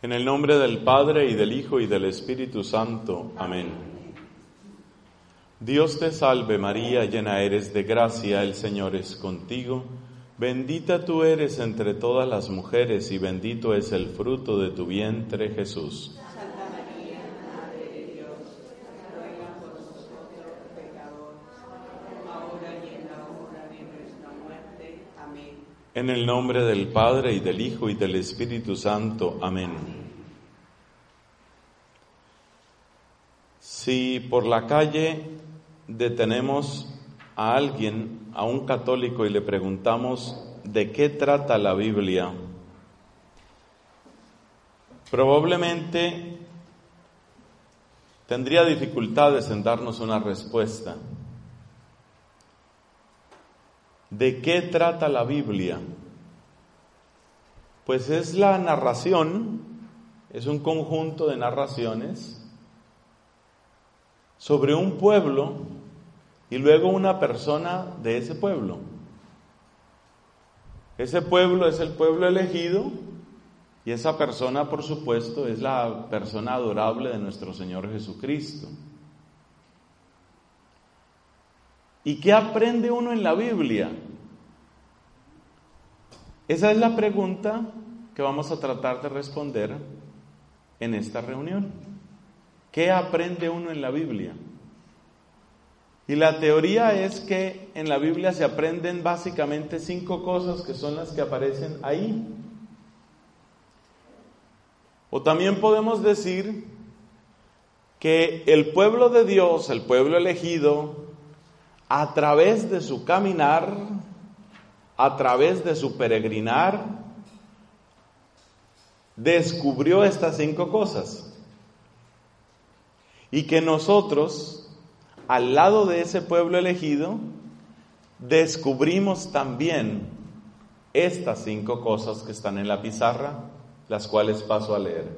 En el nombre del Padre, y del Hijo, y del Espíritu Santo. Amén. Dios te salve María, llena eres de gracia, el Señor es contigo. Bendita tú eres entre todas las mujeres, y bendito es el fruto de tu vientre, Jesús. Santa María, Madre de Dios, ruega por nosotros pecadores, ahora y en la hora de nuestra muerte. Amén. En el nombre del Padre, y del Hijo, y del Espíritu Santo. Amén. Si por la calle detenemos a alguien, a un católico, y le preguntamos ¿de qué trata la Biblia?, probablemente tendría dificultades en darnos una respuesta. ¿De qué trata la Biblia? Pues es la narración, es un conjunto de narraciones sobre un pueblo y luego una persona de ese pueblo. Ese pueblo es el pueblo elegido y esa persona, por supuesto, es la persona adorable de nuestro Señor Jesucristo. ¿Y qué aprende uno en la Biblia? Esa es la pregunta que vamos a tratar de responder en esta reunión. ¿Qué aprende uno en la Biblia? Y la teoría es que en la Biblia se aprenden básicamente 5 cosas que son las que aparecen ahí. O también podemos decir que el pueblo de Dios, el pueblo elegido, a través de su caminar, a través de su peregrinar, descubrió estas 5 cosas. Y que nosotros, al lado de ese pueblo elegido, descubrimos también estas 5 cosas que están en la pizarra, las cuales paso a leer.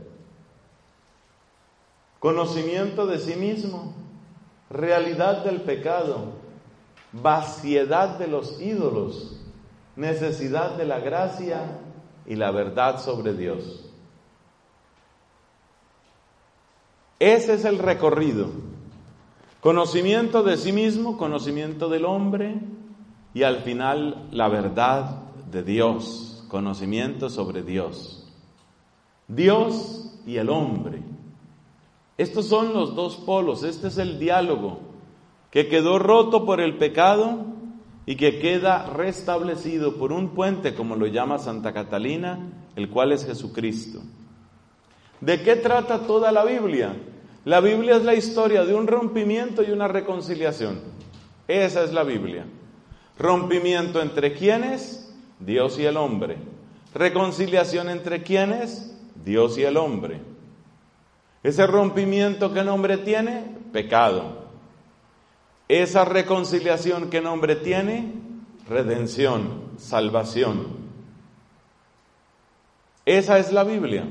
Conocimiento de sí mismo, realidad del pecado, vaciedad de los ídolos, necesidad de la gracia y la verdad sobre Dios. Ese es el recorrido. Conocimiento de sí mismo, conocimiento del hombre y al final la verdad de Dios, conocimiento sobre Dios. Dios y el hombre. Estos son los 2 polos, este es el diálogo que quedó roto por el pecado y que queda restablecido por un puente, como lo llama Santa Catalina, el cual es Jesucristo. ¿De qué trata toda la Biblia? La Biblia es la historia de un rompimiento y una reconciliación. Esa es la Biblia. Rompimiento entre ¿quiénes? Dios y el hombre. Reconciliación entre ¿quiénes? Dios y el hombre. Ese rompimiento, ¿qué nombre tiene? Pecado. Esa reconciliación, ¿qué nombre tiene? Redención, salvación. Esa es la Biblia.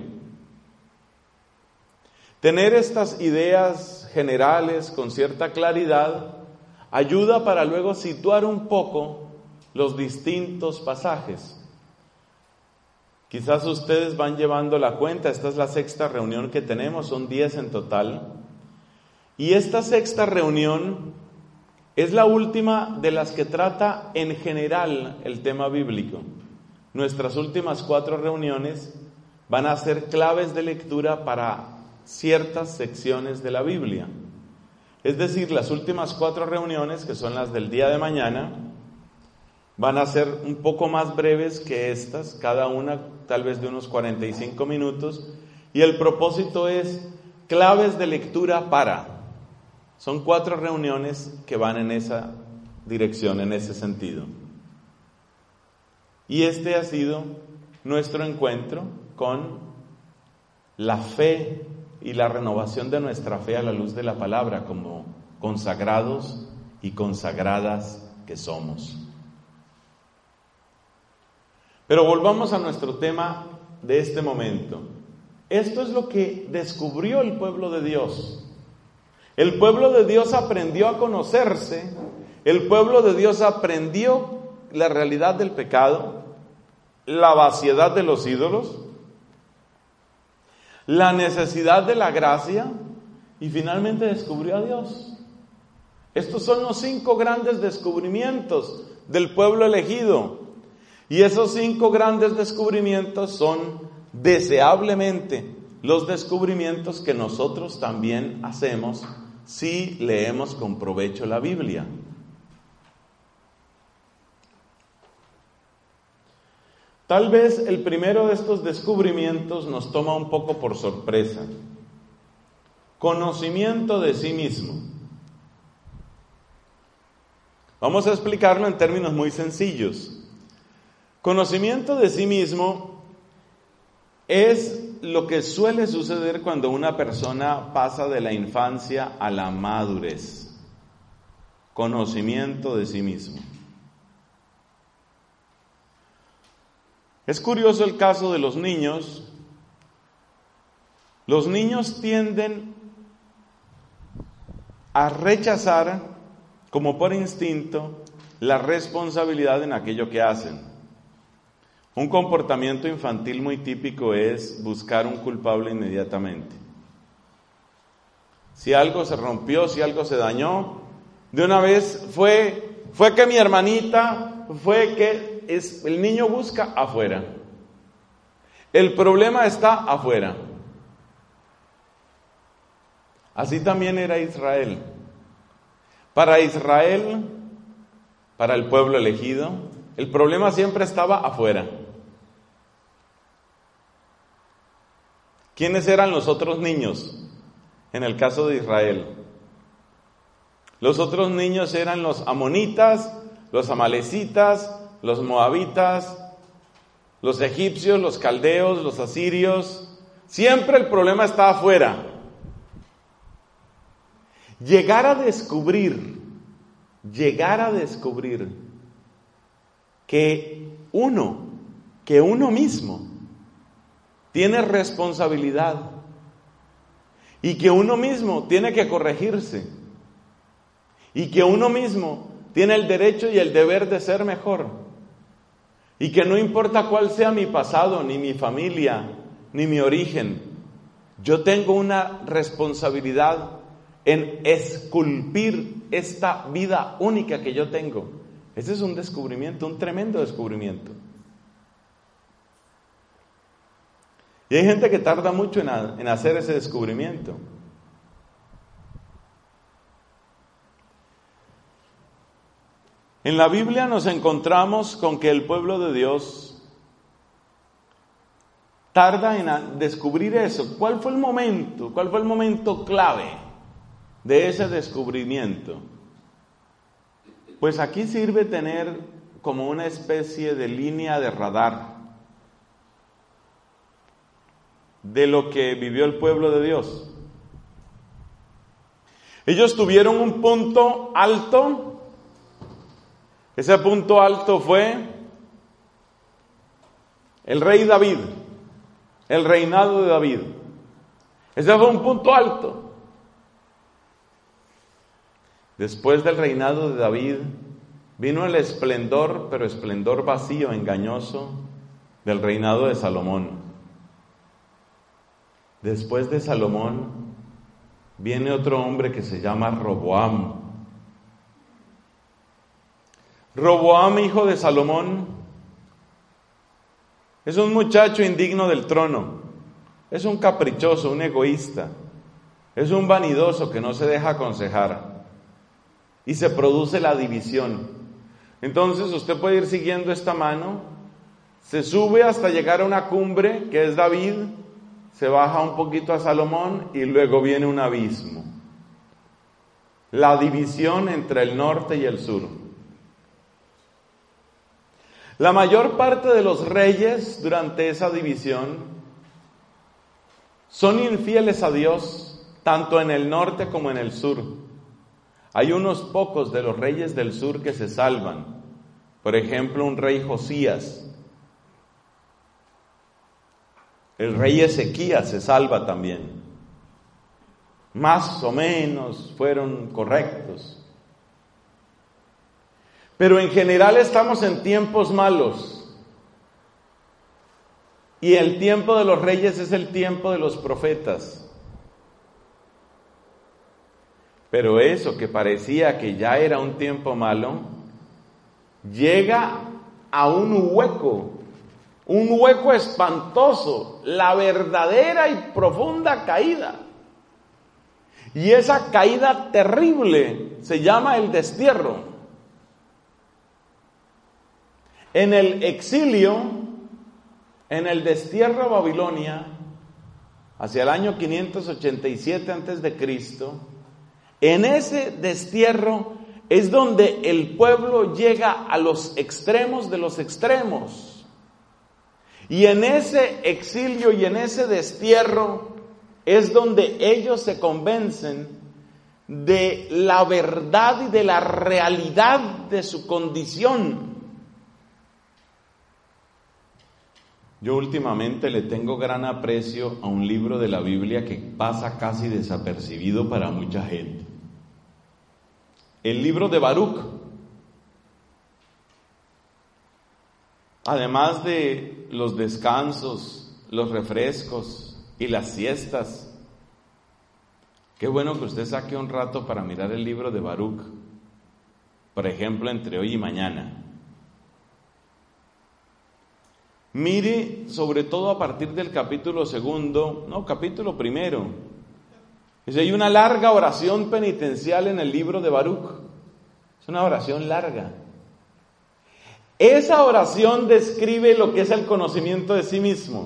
Tener estas ideas generales con cierta claridad ayuda para luego situar un poco los distintos pasajes. Quizás ustedes van llevando la cuenta, esta es la 6ª reunión que tenemos, son 10 en total. Y esta 6ª reunión es la última de las que trata en general el tema bíblico. Nuestras últimas 4 reuniones van a ser claves de lectura para ciertas secciones de la Biblia. Es decir, las últimas 4 reuniones, que son las del día de mañana, van a ser un poco más breves que estas, cada una tal vez de unos 45 minutos, y el propósito es claves de lectura para. Son 4 reuniones que van en esa dirección, en ese sentido. Y este ha sido nuestro encuentro con la fe y la renovación de nuestra fe a la luz de la palabra, como consagrados y consagradas que somos. Pero volvamos a nuestro tema de este momento. Esto es lo que descubrió el pueblo de Dios. El pueblo de Dios aprendió a conocerse, el pueblo de Dios aprendió la realidad del pecado, la vaciedad de los ídolos. la necesidad de la gracia y finalmente descubrió a Dios. Estos son los 5 grandes descubrimientos del pueblo elegido. Y esos 5 grandes descubrimientos son deseablemente los descubrimientos que nosotros también hacemos si leemos con provecho la Biblia. Tal vez el primero de estos descubrimientos nos toma un poco por sorpresa. Conocimiento de sí mismo. Vamos a explicarlo en términos muy sencillos. Conocimiento de sí mismo es lo que suele suceder cuando una persona pasa de la infancia a la madurez. Conocimiento de sí mismo. Es curioso el caso de los niños. Los niños tienden a rechazar, como por instinto, la responsabilidad en aquello que hacen. Un comportamiento infantil muy típico es buscar un culpable inmediatamente. Si algo se rompió, si algo se dañó, de una vez fue que mi hermanita, el niño busca afuera. El problema está afuera. Así también era Israel. Para Israel, para el pueblo elegido, el problema siempre estaba afuera. ¿Quiénes eran los otros niños en el caso de Israel? Los otros niños eran los amonitas, los amalecitas, los moabitas, los egipcios, los caldeos, los asirios. Siempre el problema está afuera. Llegar a descubrir que uno mismo tiene responsabilidad y que uno mismo tiene que corregirse y que uno mismo tiene el derecho y el deber de ser mejor y que no importa cuál sea mi pasado, ni mi familia, ni mi origen, yo tengo una responsabilidad en esculpir esta vida única que yo tengo. Ese es un descubrimiento, un tremendo descubrimiento. Y hay gente que tarda mucho en hacer ese descubrimiento. En la Biblia nos encontramos con que el pueblo de Dios tarda en descubrir eso. ¿Cuál fue el momento clave de ese descubrimiento? Pues aquí sirve tener como una especie de línea de radar de lo que vivió el pueblo de Dios. Ellos tuvieron un punto alto. Ese punto alto fue el rey David, el reinado de David. Ese fue un punto alto. Después del reinado de David vino el esplendor, pero esplendor vacío, engañoso, del reinado de Salomón. Después de Salomón viene otro hombre que se llama Roboam. Roboam, hijo de Salomón, es un muchacho indigno del trono, es un caprichoso, un egoísta, es un vanidoso que no se deja aconsejar y se produce la división. Entonces usted puede ir siguiendo esta mano, se sube hasta llegar a una cumbre que es David, se baja un poquito a Salomón y luego viene un abismo. La división entre el norte y el sur. La mayor parte de los reyes durante esa división son infieles a Dios, tanto en el norte como en el sur. Hay unos pocos de los reyes del sur que se salvan. Por ejemplo, un rey Josías. El rey Ezequías se salva también. Más o menos fueron correctos. Pero en general estamos en tiempos malos. y el tiempo de los reyes es el tiempo de los profetas. Pero eso que parecía que ya era un tiempo malo, llega a un hueco espantoso, la verdadera y profunda caída. Y esa caída terrible se llama el destierro. En el exilio, en el destierro a Babilonia, hacia el año 587 a.C., en ese destierro es donde el pueblo llega a los extremos de los extremos. Y en ese exilio y en ese destierro es donde ellos se convencen de la verdad y de la realidad de su condición. Yo últimamente le tengo gran aprecio a un libro de la Biblia que pasa casi desapercibido para mucha gente. El libro de Baruch. Además de los descansos, los refrescos y las siestas, qué bueno que usted saque un rato para mirar el libro de Baruch, por ejemplo, entre hoy y mañana. Mire, sobre todo a partir del capítulo primero. Hay una larga oración penitencial en el libro de Baruch. Es una oración larga. Esa oración describe lo que es el conocimiento de sí mismo.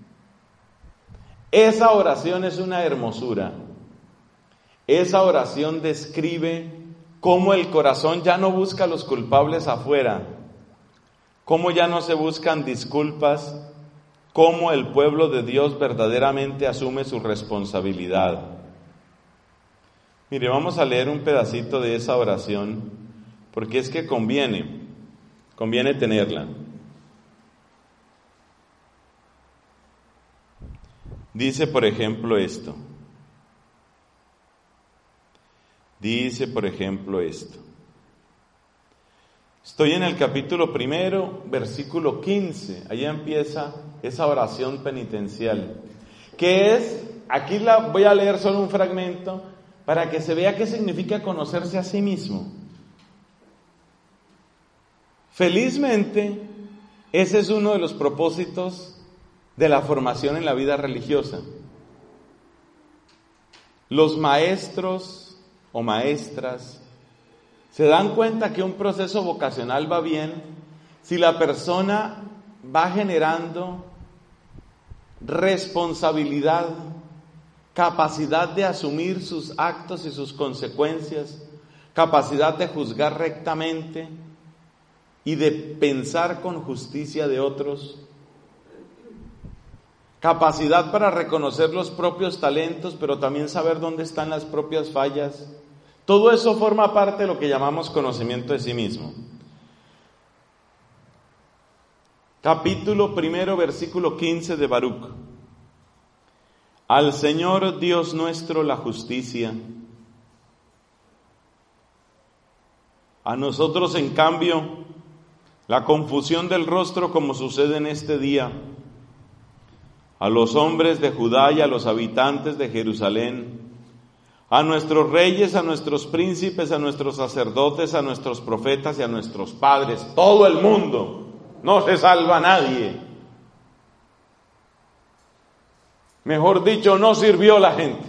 Esa oración es una hermosura. Esa oración describe cómo el corazón ya no busca a los culpables afuera, cómo ya no se buscan disculpas, cómo el pueblo de Dios verdaderamente asume su responsabilidad. Mire, vamos a leer un pedacito de esa oración, porque es que conviene tenerla. Dice, por ejemplo, esto. Estoy en el capítulo 1, versículo 15. Allá empieza esa oración penitencial. Que es, aquí voy a leer solo un fragmento para que se vea qué significa conocerse a sí mismo. Felizmente, ese es uno de los propósitos de la formación en la vida religiosa. Los maestros o maestras se dan cuenta que un proceso vocacional va bien si la persona va generando responsabilidad, capacidad de asumir sus actos y sus consecuencias, capacidad de juzgar rectamente y de pensar con justicia de otros, capacidad para reconocer los propios talentos, pero también saber dónde están las propias fallas. Todo eso forma parte de lo que llamamos conocimiento de sí mismo. Capítulo 1, versículo 15 de Baruch. Al Señor Dios nuestro la justicia. A nosotros, en cambio, la confusión del rostro, como sucede en este día. A los hombres de Judá y a los habitantes de Jerusalén, a nuestros reyes, a nuestros príncipes, a nuestros sacerdotes, a nuestros profetas y a nuestros padres, todo el mundo, no se salva nadie. Mejor dicho, no sirvió la gente.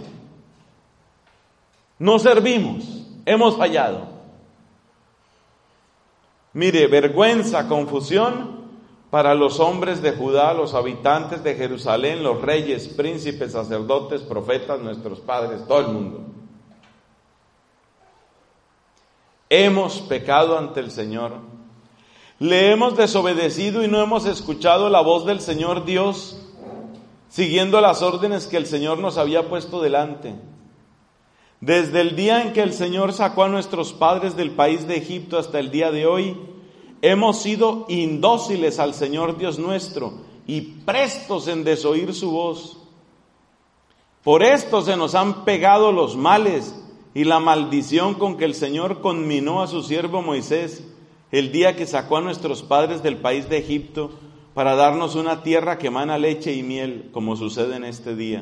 No servimos, hemos fallado. Mire, vergüenza, confusión para los hombres de Judá, los habitantes de Jerusalén, los reyes, príncipes, sacerdotes, profetas, nuestros padres, todo el mundo. Hemos pecado ante el Señor. Le hemos desobedecido y no hemos escuchado la voz del Señor Dios, siguiendo las órdenes que el Señor nos había puesto delante. Desde el día en que el Señor sacó a nuestros padres del país de Egipto hasta el día de hoy, hemos sido indóciles al Señor Dios nuestro y prestos en desoír su voz. Por esto se nos han pegado los males y la maldición con que el Señor conminó a su siervo Moisés el día que sacó a nuestros padres del país de Egipto, para darnos una tierra que emana leche y miel, como sucede en este día.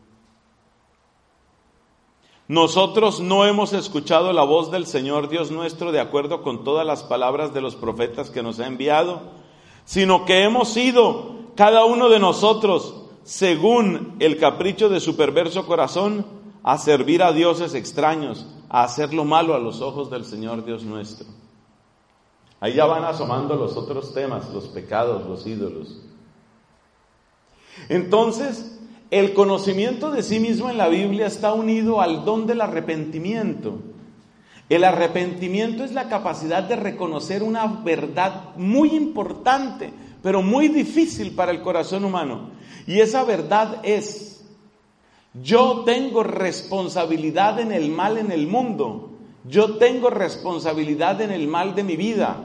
Nosotros no hemos escuchado la voz del Señor Dios nuestro de acuerdo con todas las palabras de los profetas que nos ha enviado, sino que hemos ido, cada uno de nosotros, según el capricho de su perverso corazón, a servir a dioses extraños, a hacer lo malo a los ojos del Señor Dios nuestro. Ahí ya van asomando los otros temas, los pecados, los ídolos. Entonces, el conocimiento de sí mismo en la Biblia está unido al don del arrepentimiento. El arrepentimiento es la capacidad de reconocer una verdad muy importante, pero muy difícil para el corazón humano. Y esa verdad es: yo tengo responsabilidad en el mal en el mundo. Yo tengo responsabilidad en el mal de mi vida.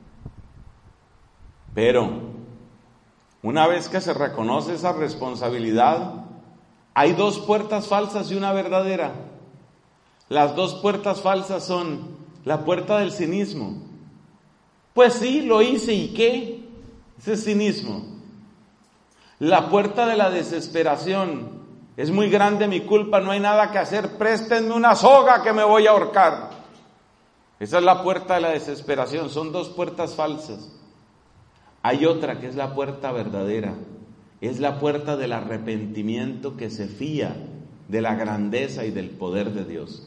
Pero una vez que se reconoce esa responsabilidad, hay dos puertas falsas y una verdadera. Las dos puertas falsas son la puerta del cinismo. Pues sí, lo hice, ¿y qué? Ese es cinismo. La puerta de la desesperación. Es muy grande mi culpa, no hay nada que hacer, préstenme una soga que me voy a ahorcar. Esa es la puerta de la desesperación, son dos puertas falsas. Hay otra que es la puerta verdadera, es la puerta del arrepentimiento que se fía de la grandeza y del poder de Dios.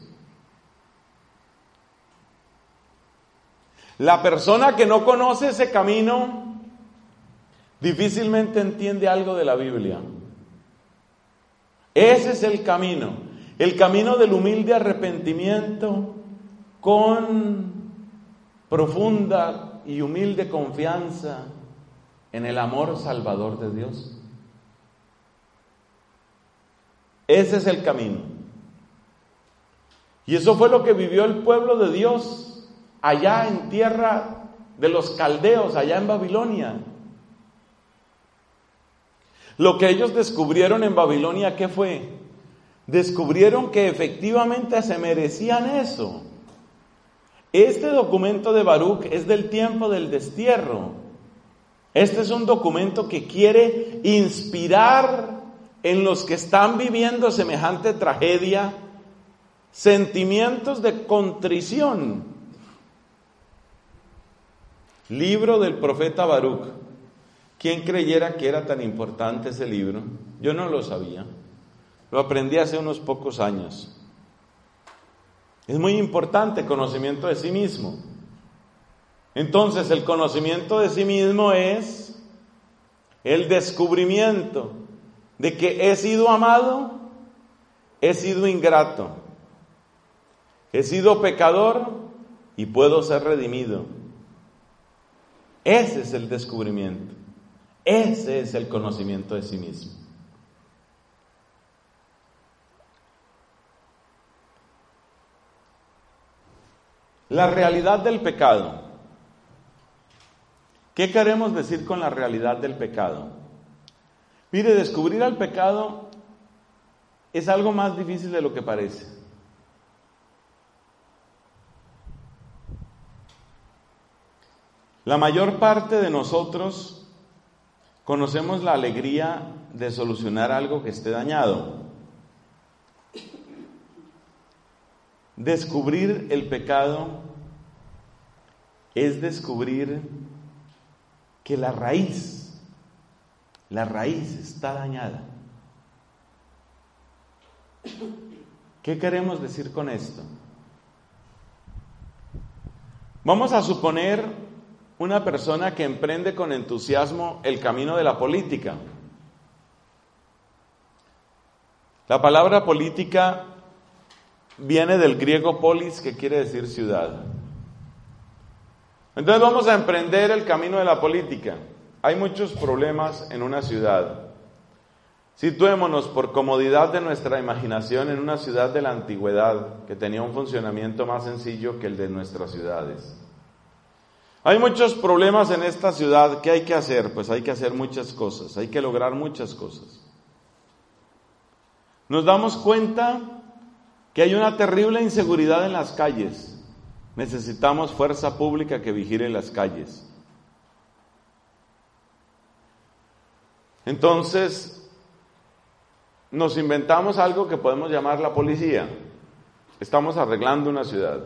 La persona que no conoce ese camino difícilmente entiende algo de la Biblia. Ese es el camino del humilde arrepentimiento con profunda y humilde confianza en el amor salvador de Dios. Ese es el camino. Y eso fue lo que vivió el pueblo de Dios allá en tierra de los caldeos, allá en Babilonia. Lo que ellos descubrieron en Babilonia, ¿qué fue? Descubrieron que efectivamente se merecían eso. Este documento de Baruch es del tiempo del destierro. Este es un documento que quiere inspirar en los que están viviendo semejante tragedia sentimientos de contrición. Libro del profeta Baruch. ¿Quién creyera que era tan importante ese libro? Yo no lo sabía. Lo aprendí hace unos pocos años. Es muy importante conocimiento de sí mismo. Entonces, el conocimiento de sí mismo es el descubrimiento de que he sido amado, he sido ingrato, he sido pecador y puedo ser redimido. Ese es el descubrimiento. Ese es el conocimiento de sí mismo. La realidad del pecado. ¿Qué queremos decir con la realidad del pecado? Mire, descubrir al pecado es algo más difícil de lo que parece. La mayor parte de nosotros conocemos la alegría de solucionar algo que esté dañado. Descubrir el pecado es descubrir que la raíz está dañada. ¿Qué queremos decir con esto? Vamos a suponer una persona que emprende con entusiasmo el camino de la política. La palabra política viene del griego polis, que quiere decir ciudad. Entonces vamos a emprender el camino de la política. Hay muchos problemas en una ciudad. Situémonos por comodidad de nuestra imaginación en una ciudad de la antigüedad que tenía un funcionamiento más sencillo que el de nuestras ciudades. Hay muchos problemas en esta ciudad. ¿Qué hay que hacer? Pues hay que hacer muchas cosas, hay que lograr muchas cosas. Nos damos cuenta que hay una terrible inseguridad en las calles. Necesitamos fuerza pública que vigile las calles. Entonces, nos inventamos algo que podemos llamar la policía. Estamos arreglando una ciudad.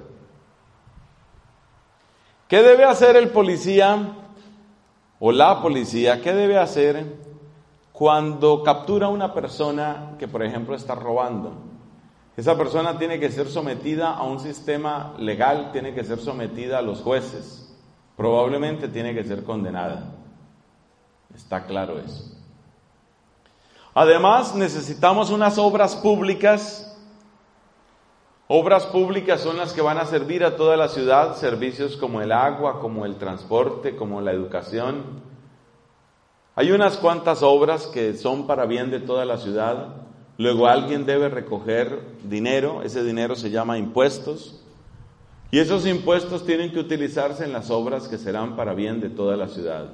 ¿Qué debe hacer el policía o la policía? ¿Qué debe hacer cuando captura a una persona que, por ejemplo, está robando? Esa persona tiene que ser sometida a un sistema legal, tiene que ser sometida a los jueces. Probablemente tiene que ser condenada. Está claro eso. Además, necesitamos unas obras públicas. Obras públicas son las que van a servir a toda la ciudad, servicios como el agua, como el transporte, como la educación. Hay unas cuantas obras que son para bien de toda la ciudad. Luego alguien debe recoger dinero, ese dinero se llama impuestos. Y esos impuestos tienen que utilizarse en las obras que serán para bien de toda la ciudad.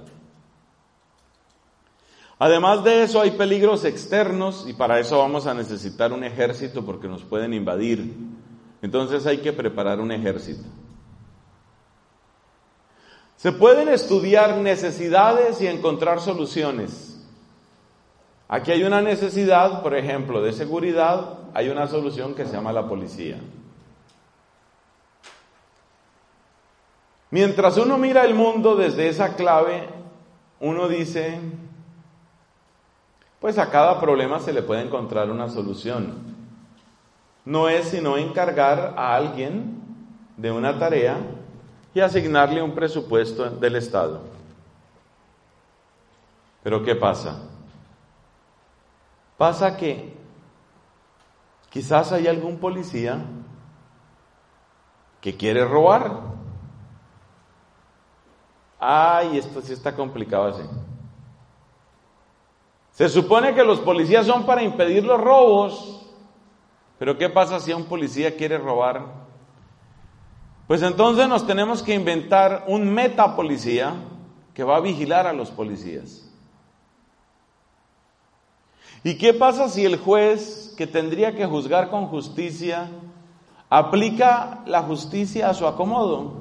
Además de eso hay peligros externos y para eso vamos a necesitar un ejército porque nos pueden invadir. Entonces hay que preparar un ejército. Se pueden estudiar necesidades y encontrar soluciones. Aquí hay una necesidad, por ejemplo, de seguridad, hay una solución que se llama la policía. Mientras uno mira el mundo desde esa clave, uno dice, pues a cada problema se le puede encontrar una solución. No es sino encargar a alguien de una tarea y asignarle un presupuesto del Estado. Pero ¿qué pasa? Pasa que quizás hay algún policía que quiere robar. Ay, esto sí está complicado así. Se supone que los policías son para impedir los robos. Pero ¿qué pasa si un policía quiere robar? Pues entonces nos tenemos que inventar un metapolicía que va a vigilar a los policías. ¿Y qué pasa si el juez, que tendría que juzgar con justicia, aplica la justicia a su acomodo?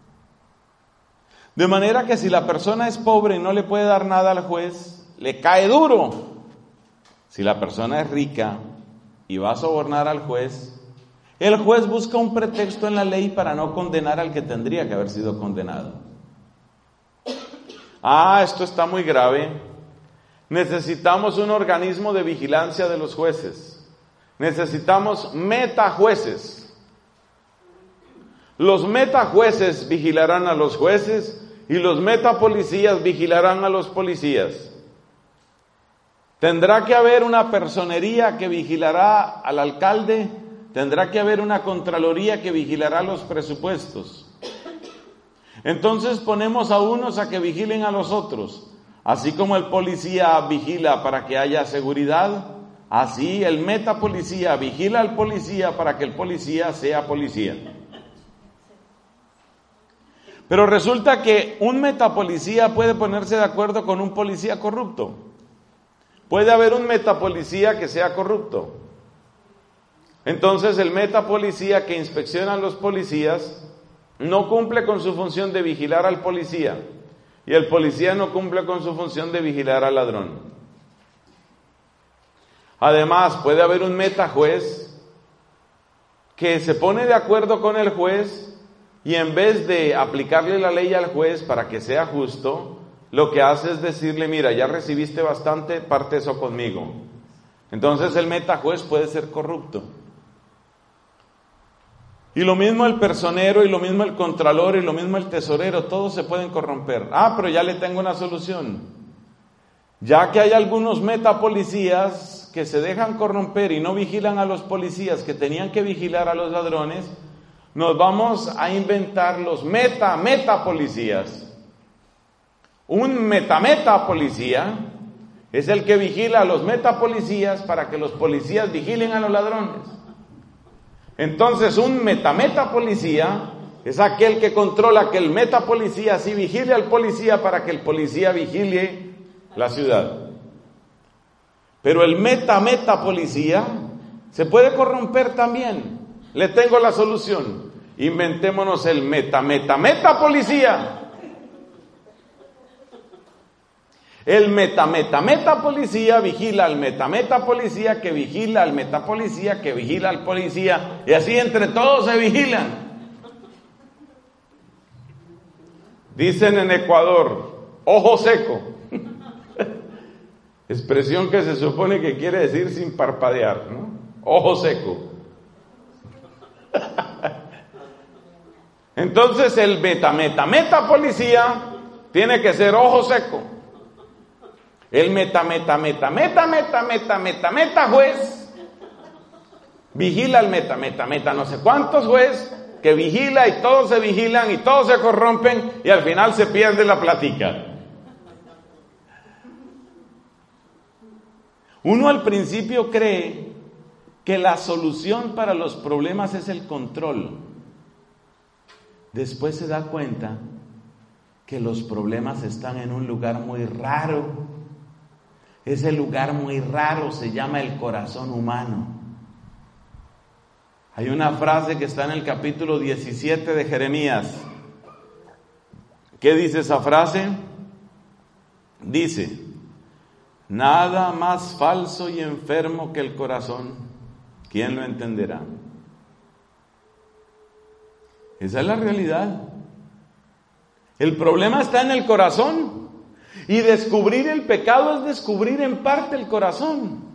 De manera que si la persona es pobre y no le puede dar nada al juez, le cae duro. Si la persona es rica y va a sobornar al juez, el juez busca un pretexto en la ley para no condenar al que tendría que haber sido condenado. Esto está muy grave. Necesitamos un organismo de vigilancia de los jueces. Necesitamos metajueces. Los metajueces vigilarán a los jueces y los metapolicías vigilarán a los policías. Tendrá que haber una personería que vigilará al alcalde, tendrá que haber una contraloría que vigilará los presupuestos. Entonces ponemos a unos a que vigilen a los otros. Así como el policía vigila para que haya seguridad, así el metapolicía vigila al policía para que el policía sea policía. Pero resulta que un metapolicía puede ponerse de acuerdo con un policía corrupto. Puede haber un metapolicía que sea corrupto. Entonces el metapolicía que inspecciona a los policías no cumple con su función de vigilar al policía. Y el policía no cumple con su función de vigilar al ladrón. Además, puede haber un metajuez que se pone de acuerdo con el juez y en vez de aplicarle la ley al juez para que sea justo, lo que hace es decirle, mira, ya recibiste bastante, parte eso conmigo. Entonces el metajuez puede ser corrupto. Y lo mismo el personero, y lo mismo el contralor, y lo mismo el tesorero, todos se pueden corromper. Pero ya le tengo una solución. Ya que hay algunos metapolicías que se dejan corromper y no vigilan a los policías que tenían que vigilar a los ladrones, nos vamos a inventar los metapolicías. Un metapolicía es el que vigila a los metapolicías para que los policías vigilen a los ladrones. Entonces un metapolicía es aquel que controla que el metapolicía sí vigile al policía para que el policía vigile la ciudad. Pero el metapolicía se puede corromper también. Le tengo la solución. Inventémonos el metapolicía. El metapolicía vigila al metapolicía que vigila al metapolicía que vigila al policía, y así entre todos se vigilan. Dicen en Ecuador, ojo seco. Expresión que se supone que quiere decir sin parpadear, ¿no? Ojo seco. Entonces el metapolicía tiene que ser ojo seco. El meta juez vigila al meta no sé cuántos juez que vigila, y todos se vigilan y todos se corrompen y al final se pierde la plática. Uno al principio cree que la solución para los problemas es el control. Después se da cuenta que los problemas están en un lugar muy raro. Ese lugar muy raro se llama el corazón humano. Hay una frase que está en el capítulo 17 de Jeremías. ¿Qué dice esa frase? Dice: nada más falso y enfermo que el corazón, ¿quién lo entenderá? Esa es la realidad. El problema está en el corazón. Y descubrir el pecado es descubrir en parte el corazón.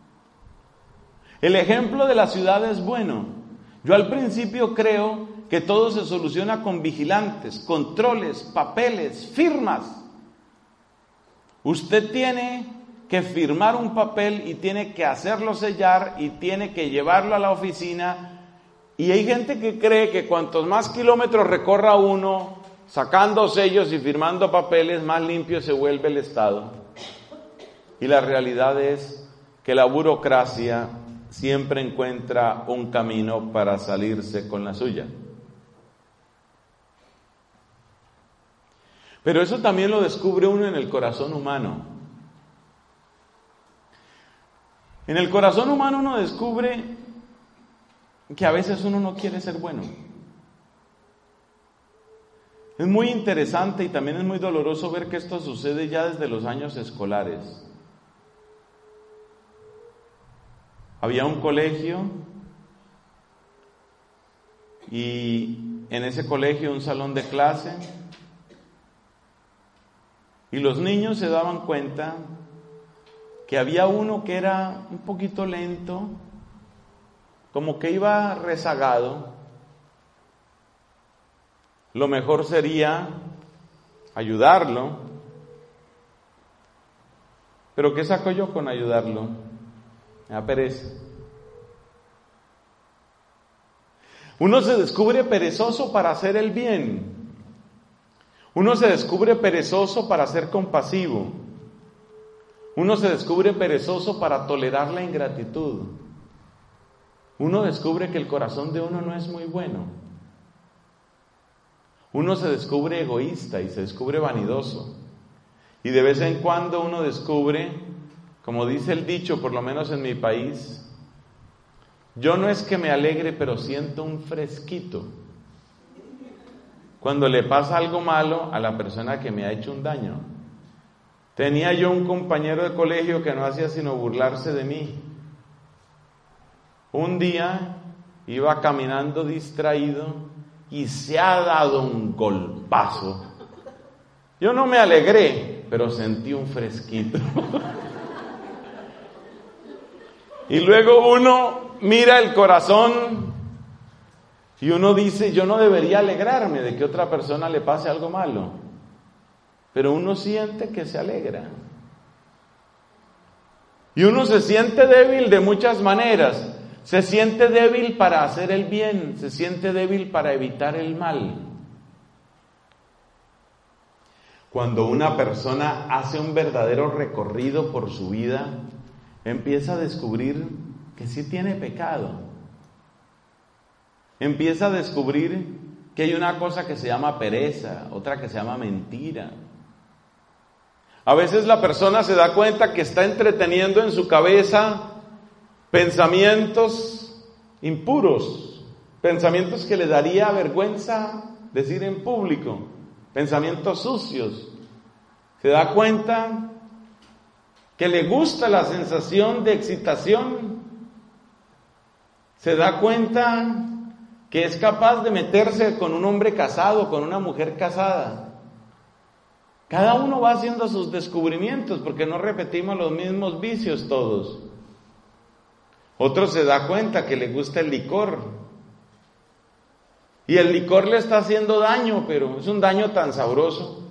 El ejemplo de la ciudad es bueno. Yo al principio creo que todo se soluciona con vigilantes, controles, papeles, firmas. Usted tiene que firmar un papel y tiene que hacerlo sellar y tiene que llevarlo a la oficina. Y hay gente que cree que cuantos más kilómetros recorra uno sacando sellos y firmando papeles, más limpio se vuelve el Estado. Y la realidad es que la burocracia siempre encuentra un camino para salirse con la suya. Pero eso también lo descubre uno en el corazón humano. En el corazón humano uno descubre que a veces uno no quiere ser bueno. Es muy interesante y también es muy doloroso ver que esto sucede ya desde los años escolares. Había un colegio y en ese colegio un salón de clase, y los niños se daban cuenta que había uno que era un poquito lento, como que iba rezagado. Lo mejor sería ayudarlo. Pero ¿qué saco yo con ayudarlo? Me da pereza. Uno se descubre perezoso para hacer el bien. Uno se descubre perezoso para ser compasivo. Uno se descubre perezoso para tolerar la ingratitud. Uno descubre que el corazón de uno no es muy bueno. Uno se descubre egoísta y se descubre vanidoso. Y de vez en cuando uno descubre, como dice el dicho, por lo menos en mi país, yo no es que me alegre, pero siento un fresquito cuando le pasa algo malo a la persona que me ha hecho un daño. Tenía yo un compañero de colegio que no hacía sino burlarse de mí. Un día iba caminando distraído y se ha dado un golpazo. Yo no me alegré, pero sentí un fresquito. Y luego uno mira el corazón y uno dice, yo no debería alegrarme de que a otra persona le pase algo malo, pero uno siente que se alegra. Y uno se siente débil de muchas maneras. Se siente débil para hacer el bien, se siente débil para evitar el mal. Cuando una persona hace un verdadero recorrido por su vida, empieza a descubrir que sí tiene pecado. Empieza a descubrir que hay una cosa que se llama pereza, otra que se llama mentira. A veces la persona se da cuenta que está entreteniendo en su cabeza pensamientos impuros, pensamientos que le daría vergüenza decir en público, pensamientos sucios. Se da cuenta que le gusta la sensación de excitación, se da cuenta que es capaz de meterse con un hombre casado, con una mujer casada. Cada uno va haciendo sus descubrimientos porque no repetimos los mismos vicios todos. Otro se da cuenta que le gusta el licor. Y el licor le está haciendo daño, pero es un daño tan sabroso.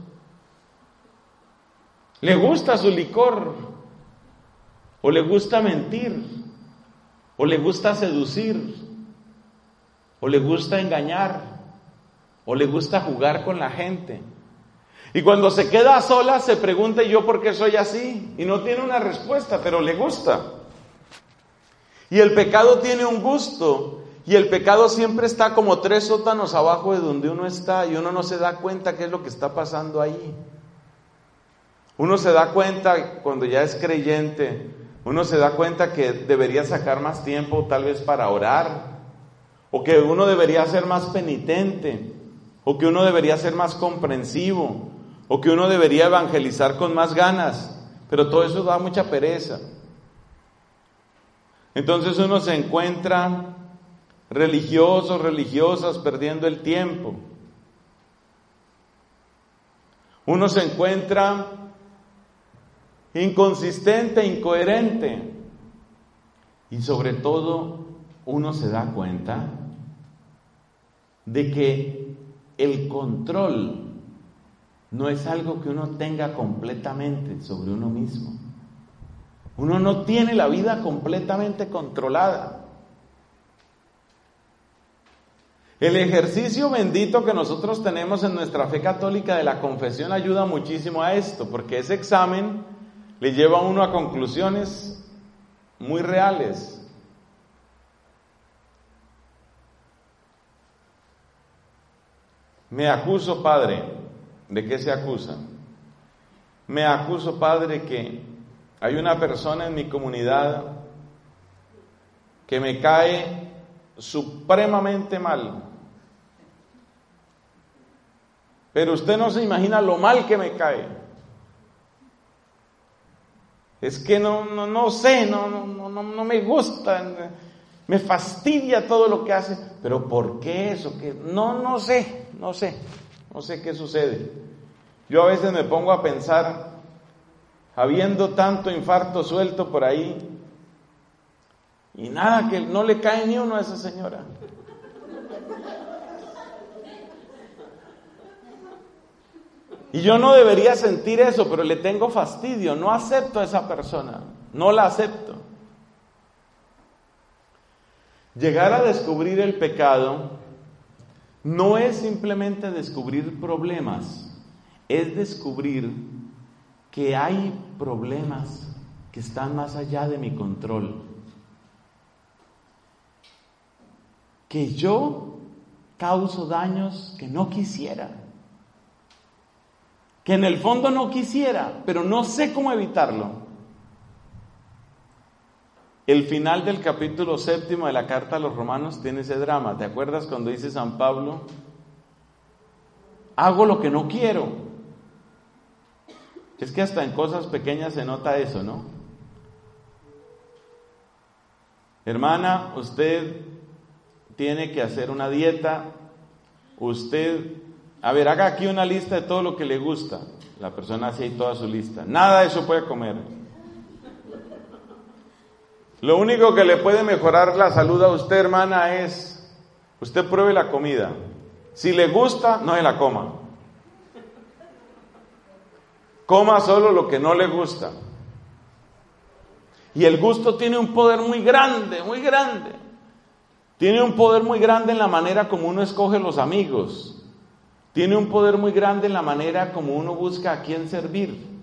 Le gusta su licor, o le gusta mentir, o le gusta seducir, o le gusta engañar, o le gusta jugar con la gente. Y cuando se queda a solas se pregunta, ¿y yo por qué soy así? Y no tiene una respuesta, pero le gusta. Y el pecado tiene un gusto, y el pecado siempre está como 3 sótanos abajo de donde uno está, y uno no se da cuenta qué es lo que está pasando ahí. Uno se da cuenta cuando ya es creyente, uno se da cuenta que debería sacar más tiempo tal vez para orar, o que uno debería ser más penitente, o que uno debería ser más comprensivo, o que uno debería evangelizar con más ganas, pero todo eso da mucha pereza. Entonces uno se encuentra religiosos, religiosas, perdiendo el tiempo. Uno se encuentra inconsistente, incoherente, y sobre todo uno se da cuenta de que el control no es algo que uno tenga completamente sobre uno mismo. Uno no tiene la vida completamente controlada. El ejercicio bendito que nosotros tenemos en nuestra fe católica de la confesión ayuda muchísimo a esto, porque ese examen le lleva a uno a conclusiones muy reales. Me acuso, Padre. ¿De qué se acusa? Me acuso, Padre, que hay una persona en mi comunidad que me cae supremamente mal. Pero usted no se imagina lo mal que me cae. Es que no sé, no me gusta, me fastidia todo lo que hace. Pero ¿por qué eso? No sé qué sucede. Yo a veces me pongo a pensar, habiendo tanto infarto suelto por ahí, y nada, que no le cae ni uno a esa señora. Y yo no debería sentir eso, pero le tengo fastidio, no acepto a esa persona, no la acepto. Llegar a descubrir el pecado no es simplemente descubrir problemas, es descubrir que hay problemas que están más allá de mi control. Que yo causo daños que no quisiera. Que en el fondo no quisiera, pero no sé cómo evitarlo. El final del capítulo 7 de la carta a los Romanos tiene ese drama. ¿Te acuerdas cuando dice San Pablo? Hago lo que no quiero. Es que hasta en cosas pequeñas se nota eso, ¿no? Hermana, usted tiene que hacer una dieta. Haga aquí una lista de todo lo que le gusta. La persona hace ahí toda su lista. Nada de eso puede comer. Lo único que le puede mejorar la salud a usted, hermana, es usted pruebe la comida. Si le gusta, no se la coma. Coma solo lo que no le gusta. Y el gusto tiene un poder muy grande, muy grande. Tiene un poder muy grande en la manera como uno escoge los amigos. Tiene un poder muy grande en la manera como uno busca a quién servir.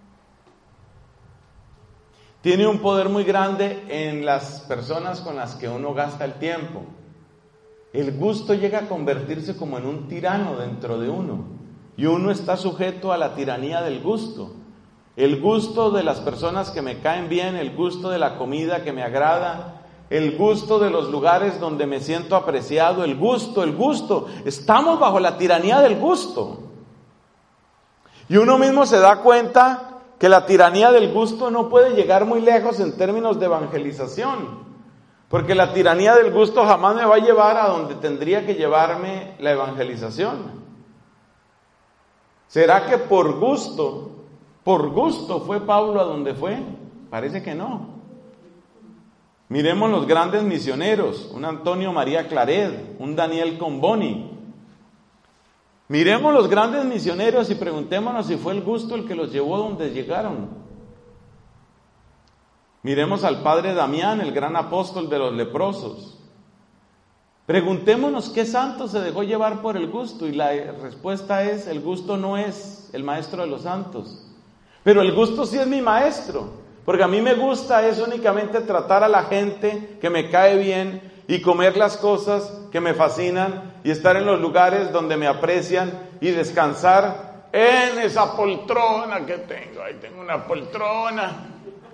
Tiene un poder muy grande en las personas con las que uno gasta el tiempo. El gusto llega a convertirse como en un tirano dentro de uno. Y uno está sujeto a la tiranía del gusto. El gusto de las personas que me caen bien, el gusto de la comida que me agrada, el gusto de los lugares donde me siento apreciado, el gusto. Estamos bajo la tiranía del gusto. Y uno mismo se da cuenta que la tiranía del gusto no puede llegar muy lejos en términos de evangelización, porque la tiranía del gusto jamás me va a llevar a donde tendría que llevarme la evangelización. ¿Será que por gusto fue Pablo a donde fue? Parece que no. Miremos los grandes misioneros, un Antonio María Claret, un Daniel Comboni. Miremos los grandes misioneros y preguntémonos si fue el gusto el que los llevó donde llegaron. Miremos al padre Damián, el gran apóstol de los leprosos. Preguntémonos qué santo se dejó llevar por el gusto, y la respuesta es: el gusto no es el maestro de los santos, pero el gusto sí es mi maestro, porque a mí me gusta es únicamente tratar a la gente que me cae bien y comer las cosas que me fascinan y estar en los lugares donde me aprecian y descansar en esa poltrona que tengo. Ahí tengo una poltrona.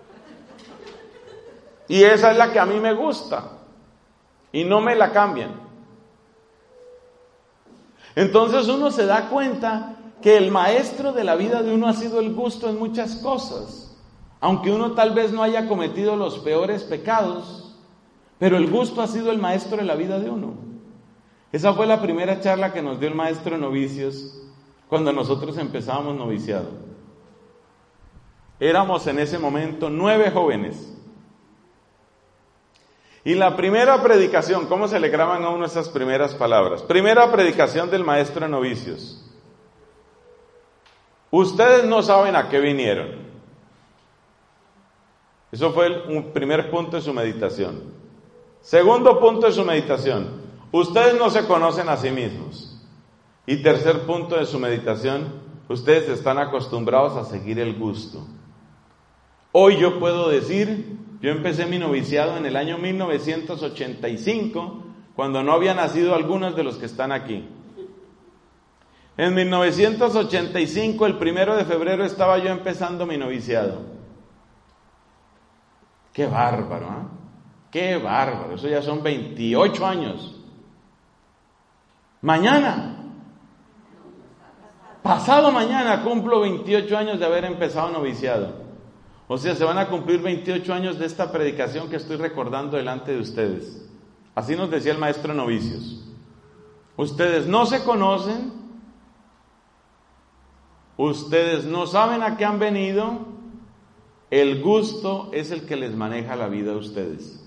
Y esa es la que a mí me gusta. Y no me la cambian. Entonces uno se da cuenta que el maestro de la vida de uno ha sido el gusto en muchas cosas. Aunque uno tal vez no haya cometido los peores pecados, pero el gusto ha sido el maestro de la vida de uno. Esa fue la primera charla que nos dio el maestro de novicios cuando nosotros empezábamos noviciado. Éramos en ese momento 9 jóvenes. Y la primera predicación, ¿cómo se le graban a uno esas primeras palabras? Primera predicación del maestro de novicios. Ustedes no saben a qué vinieron. Eso fue un primer punto de su meditación. Segundo punto de su meditación: ustedes no se conocen a sí mismos. Y tercer punto de su meditación: ustedes están acostumbrados a seguir el gusto. Hoy yo puedo decir, yo empecé mi noviciado en el año 1985, cuando no habían nacido algunos de los que están aquí. En 1985, el 1 de febrero, estaba yo empezando mi noviciado. ¡Qué bárbaro! ¿Eh? ¡Qué bárbaro! Eso ya son 28 años. Mañana, pasado mañana, cumplo 28 años de haber empezado noviciado. O sea, se van a cumplir 28 años de esta predicación que estoy recordando delante de ustedes. Así nos decía el maestro de novicios. Ustedes no se conocen, ustedes no saben a qué han venido, el gusto es el que les maneja la vida a ustedes.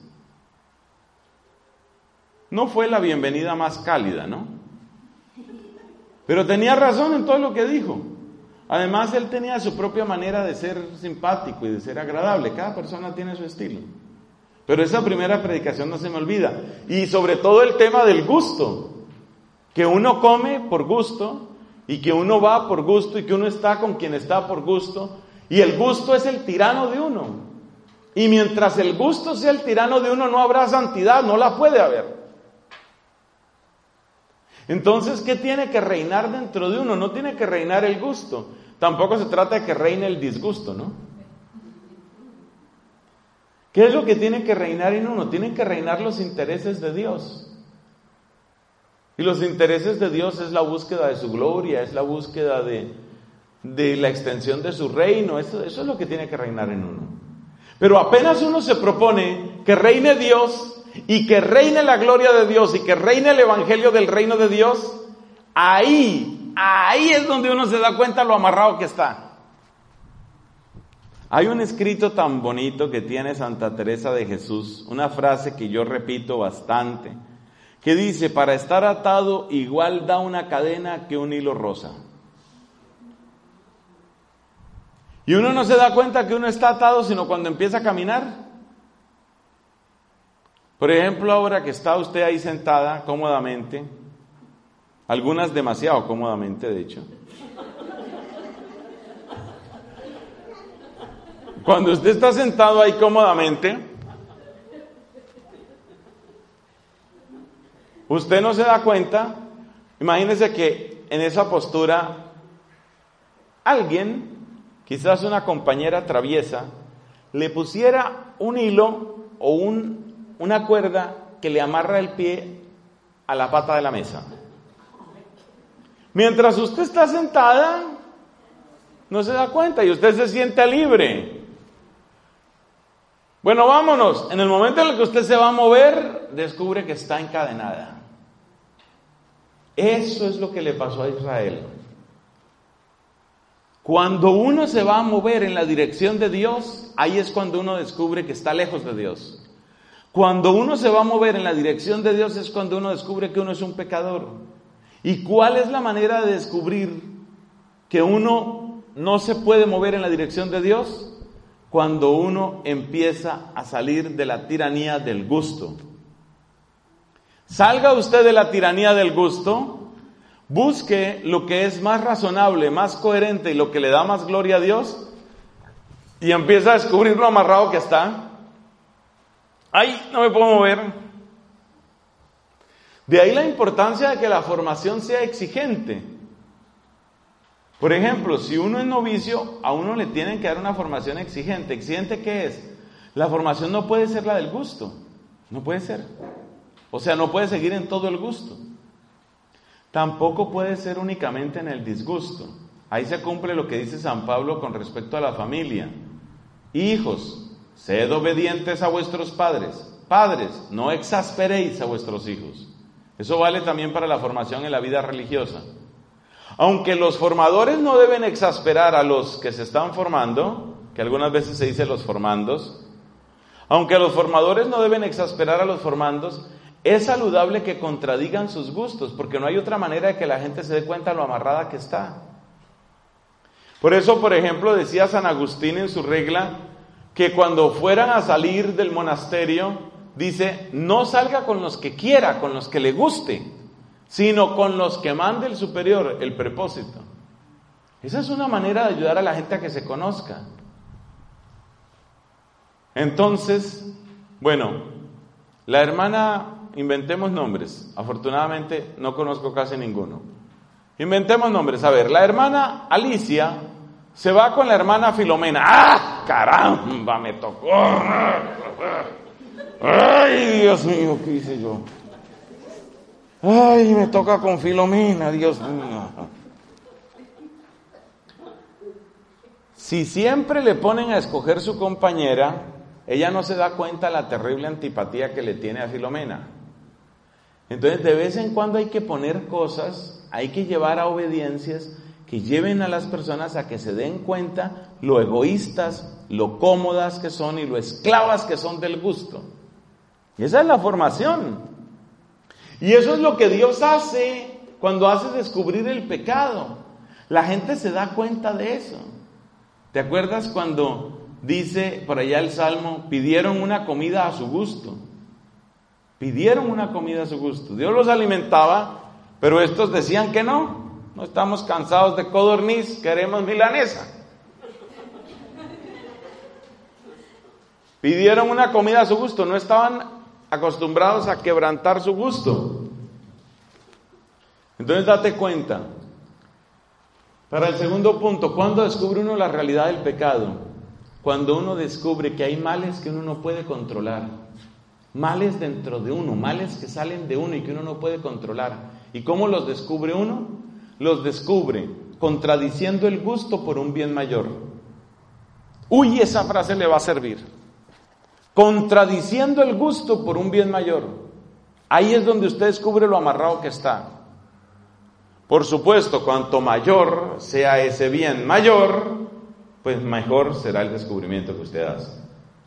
No fue la bienvenida más cálida, ¿no? Pero tenía razón en todo lo que dijo. Además, él tenía su propia manera de ser simpático y de ser agradable. Cada persona tiene su estilo. Pero esa primera predicación no se me olvida. Y sobre todo el tema del gusto. Que uno come por gusto, y que uno va por gusto, y que uno está con quien está por gusto. Y el gusto es el tirano de uno. Y mientras el gusto sea el tirano de uno, no habrá santidad, no la puede haber. Entonces, ¿qué tiene que reinar dentro de uno? No tiene que reinar el gusto. Tampoco se trata de que reine el disgusto, ¿no? ¿Qué es lo que tiene que reinar en uno? Tienen que reinar los intereses de Dios. Y los intereses de Dios es la búsqueda de su gloria, es la búsqueda de la extensión de su reino. Eso es lo que tiene que reinar en uno. Pero apenas uno se propone que reine Dios, y que reine la gloria de Dios, y que reine el evangelio del reino de Dios, ahí es donde uno se da cuenta lo amarrado que está. Hay un escrito tan bonito que tiene Santa Teresa de Jesús, una frase que yo repito bastante, que dice: para estar atado igual da una cadena que un hilo rosa. Y uno no se da cuenta que uno está atado sino cuando empieza a caminar. Por ejemplo, ahora que está usted ahí sentada cómodamente, algunas demasiado cómodamente, de hecho. Cuando usted está sentado ahí cómodamente, usted no se da cuenta. Imagínese que en esa postura alguien, quizás una compañera traviesa, le pusiera un hilo o una cuerda que le amarra el pie a la pata de la mesa. Mientras usted está sentada, No se da cuenta y usted se siente libre. Bueno, vámonos. En el momento en el que usted se va a mover, descubre que está encadenada. Eso es lo que le pasó a Israel. Cuando uno se va a mover en la dirección de Dios, ahí es cuando uno descubre que está lejos de Dios. Cuando uno se va a mover en la dirección de Dios es cuando uno descubre que uno es un pecador. ¿Y cuál es la manera de descubrir que uno no se puede mover en la dirección de Dios? Cuando uno empieza a salir de la tiranía del gusto. Salga usted de la tiranía del gusto, busque lo que es más razonable, más coherente y lo que le da más gloria a Dios y empieza a descubrir lo amarrado que está. ¡Ay, no me puedo mover! De ahí la importancia de que la formación sea exigente. Por ejemplo, si uno es novicio, a uno le tienen que dar una formación exigente. ¿Exigente qué es? La formación no puede ser la del gusto. No puede ser. O sea, no puede seguir en todo el gusto. Tampoco puede ser únicamente en el disgusto. Ahí se cumple lo que dice San Pablo con respecto a la familia. Hijos, sed obedientes a vuestros padres. Padres, no exasperéis a vuestros hijos. Eso vale también para la formación en la vida religiosa. Aunque los formadores no deben exasperar a los que se están formando, que algunas veces se dice los formandos, aunque los formadores no deben exasperar a los formandos, es saludable que contradigan sus gustos, porque no hay otra manera de que la gente se dé cuenta de lo amarrada que está. Por eso, por ejemplo, decía San Agustín en su regla, que cuando fueran a salir del monasterio, dice, no salga con los que quiera, con los que le guste, sino con los que mande el superior, el prepósito. Esa es una manera de ayudar a la gente a que se conozca. Entonces, bueno, la hermana, inventemos nombres. Afortunadamente no conozco casi ninguno. Inventemos nombres. A ver, la hermana Alicia se va con la hermana Filomena. ¡Ah, caramba! Me tocó. ¡Ay, Dios mío! ¿Qué hice yo? ¡Ay, me toca con Filomena! ¡Dios mío! Si siempre le ponen a escoger su compañera, ella no se da cuenta de la terrible antipatía que le tiene a Filomena. Entonces, de vez en cuando hay que poner cosas, hay que llevar a obediencias que lleven a las personas a que se den cuenta lo egoístas, lo cómodas que son y lo esclavas que son del gusto. Y esa es la formación. Y eso es lo que Dios hace cuando hace descubrir el pecado. La gente se da cuenta de eso. ¿Te acuerdas cuando dice por allá el Salmo, pidieron una comida a su gusto? Pidieron una comida a su gusto. Dios los alimentaba, pero estos decían que no. No estamos cansados de codorniz, queremos milanesa. Pidieron una comida a su gusto, no estaban acostumbrados a quebrantar su gusto. Entonces date cuenta. Para el segundo punto, ¿cuándo descubre uno la realidad del pecado? Cuando uno descubre que hay males que uno no puede controlar. Males dentro de uno, males que salen de uno y que uno no puede controlar. ¿Y cómo los descubre uno? Los descubre contradiciendo el gusto por un bien mayor. Uy, esa frase le va a servir. Contradiciendo el gusto por un bien mayor. Ahí es donde usted descubre lo amarrado que está. Por supuesto, cuanto mayor sea ese bien mayor, pues mejor será el descubrimiento que usted hace.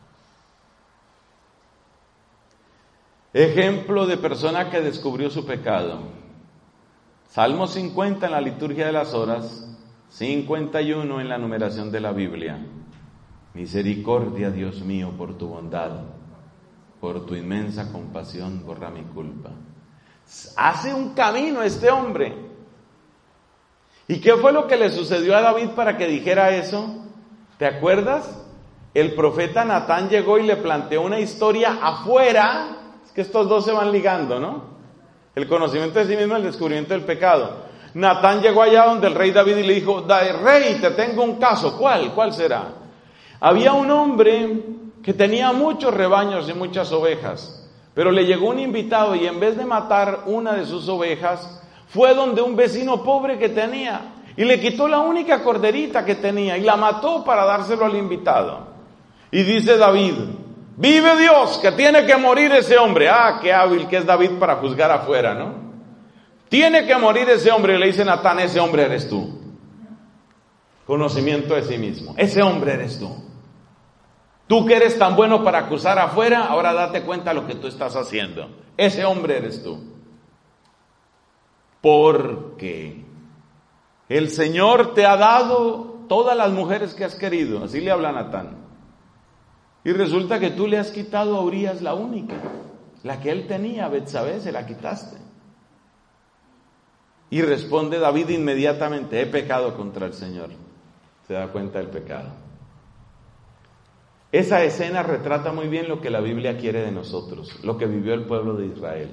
Ejemplo de persona que descubrió su pecado. Salmo 50 en la liturgia de las horas, 51 en la numeración de la Biblia. Misericordia, Dios mío, por tu bondad, por tu inmensa compasión, borra mi culpa. Hace un camino este hombre. ¿Y qué fue lo que le sucedió a David para que dijera eso? ¿Te acuerdas? El profeta Natán llegó y le planteó una historia afuera. Es que estos dos se van ligando, ¿no? El conocimiento de sí mismo, el descubrimiento del pecado. Natán llegó allá donde el rey David y le dijo, rey, te tengo un caso. ¿Cuál? ¿Cuál será? Había un hombre que tenía muchos rebaños y muchas ovejas, pero le llegó un invitado y en vez de matar una de sus ovejas, fue donde un vecino pobre que tenía y le quitó la única corderita que tenía y la mató para dárselo al invitado. Y dice David, vive Dios, que tiene que morir ese hombre. Ah, qué hábil que es David para juzgar afuera, ¿no? Tiene que morir ese hombre. Y le dice Natán, ese hombre eres tú. Conocimiento de sí mismo. Ese hombre eres tú. Tú que eres tan bueno para acusar afuera, ahora date cuenta de lo que tú estás haciendo. Ese hombre eres tú. Porque el Señor te ha dado todas las mujeres que has querido. Así le habla Natán. Y resulta que tú le has quitado a Urías la única. La que él tenía, Betsabé, se la quitaste. Y responde David inmediatamente, he pecado contra el Señor. Se da cuenta del pecado. Esa escena retrata muy bien lo que la Biblia quiere de nosotros, lo que vivió el pueblo de Israel.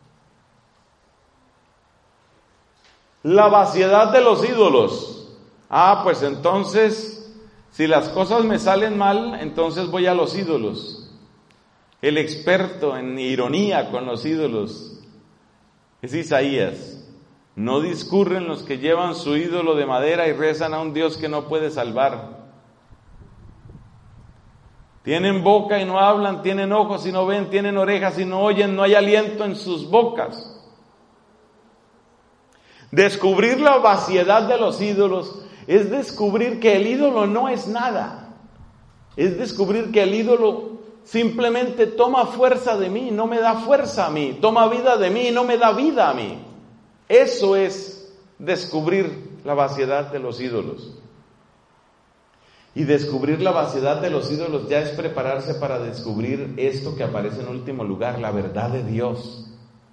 La vaciedad de los ídolos. Pues entonces, si las cosas me salen mal, entonces voy a los ídolos. El experto en ironía con los ídolos es Isaías. No discurren los que llevan su ídolo de madera y rezan a un Dios que no puede salvar. Tienen boca y no hablan, tienen ojos y no ven, tienen orejas y no oyen, no hay aliento en sus bocas. Descubrir la vaciedad de los ídolos es descubrir que el ídolo no es nada. Es descubrir que el ídolo simplemente toma fuerza de mí, no me da fuerza a mí. Toma vida de mí, no me da vida a mí. Eso es descubrir la vaciedad de los ídolos. Y descubrir la vaciedad de los ídolos ya es prepararse para descubrir esto que aparece en último lugar, la verdad de Dios.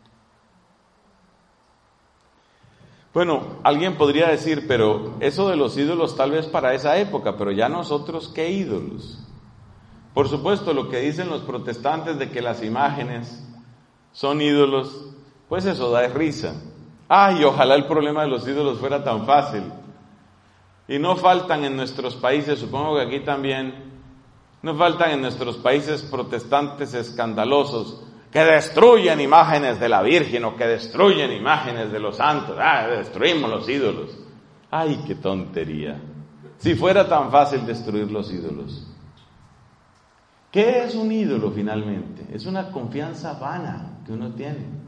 Bueno, alguien podría decir, pero eso de los ídolos tal vez para esa época, pero ya nosotros, ¿qué ídolos? Por supuesto, lo que dicen los protestantes de que las imágenes son ídolos, pues eso da risa. Ojalá el problema de los ídolos fuera tan fácil. Y no faltan en nuestros países, supongo que aquí también, no faltan en nuestros países protestantes escandalosos que destruyen imágenes de la Virgen o que destruyen imágenes de los santos. Destruimos los ídolos. ¡Ay, qué tontería! Si fuera tan fácil destruir los ídolos. ¿Qué es un ídolo finalmente? Es una confianza vana que uno tiene.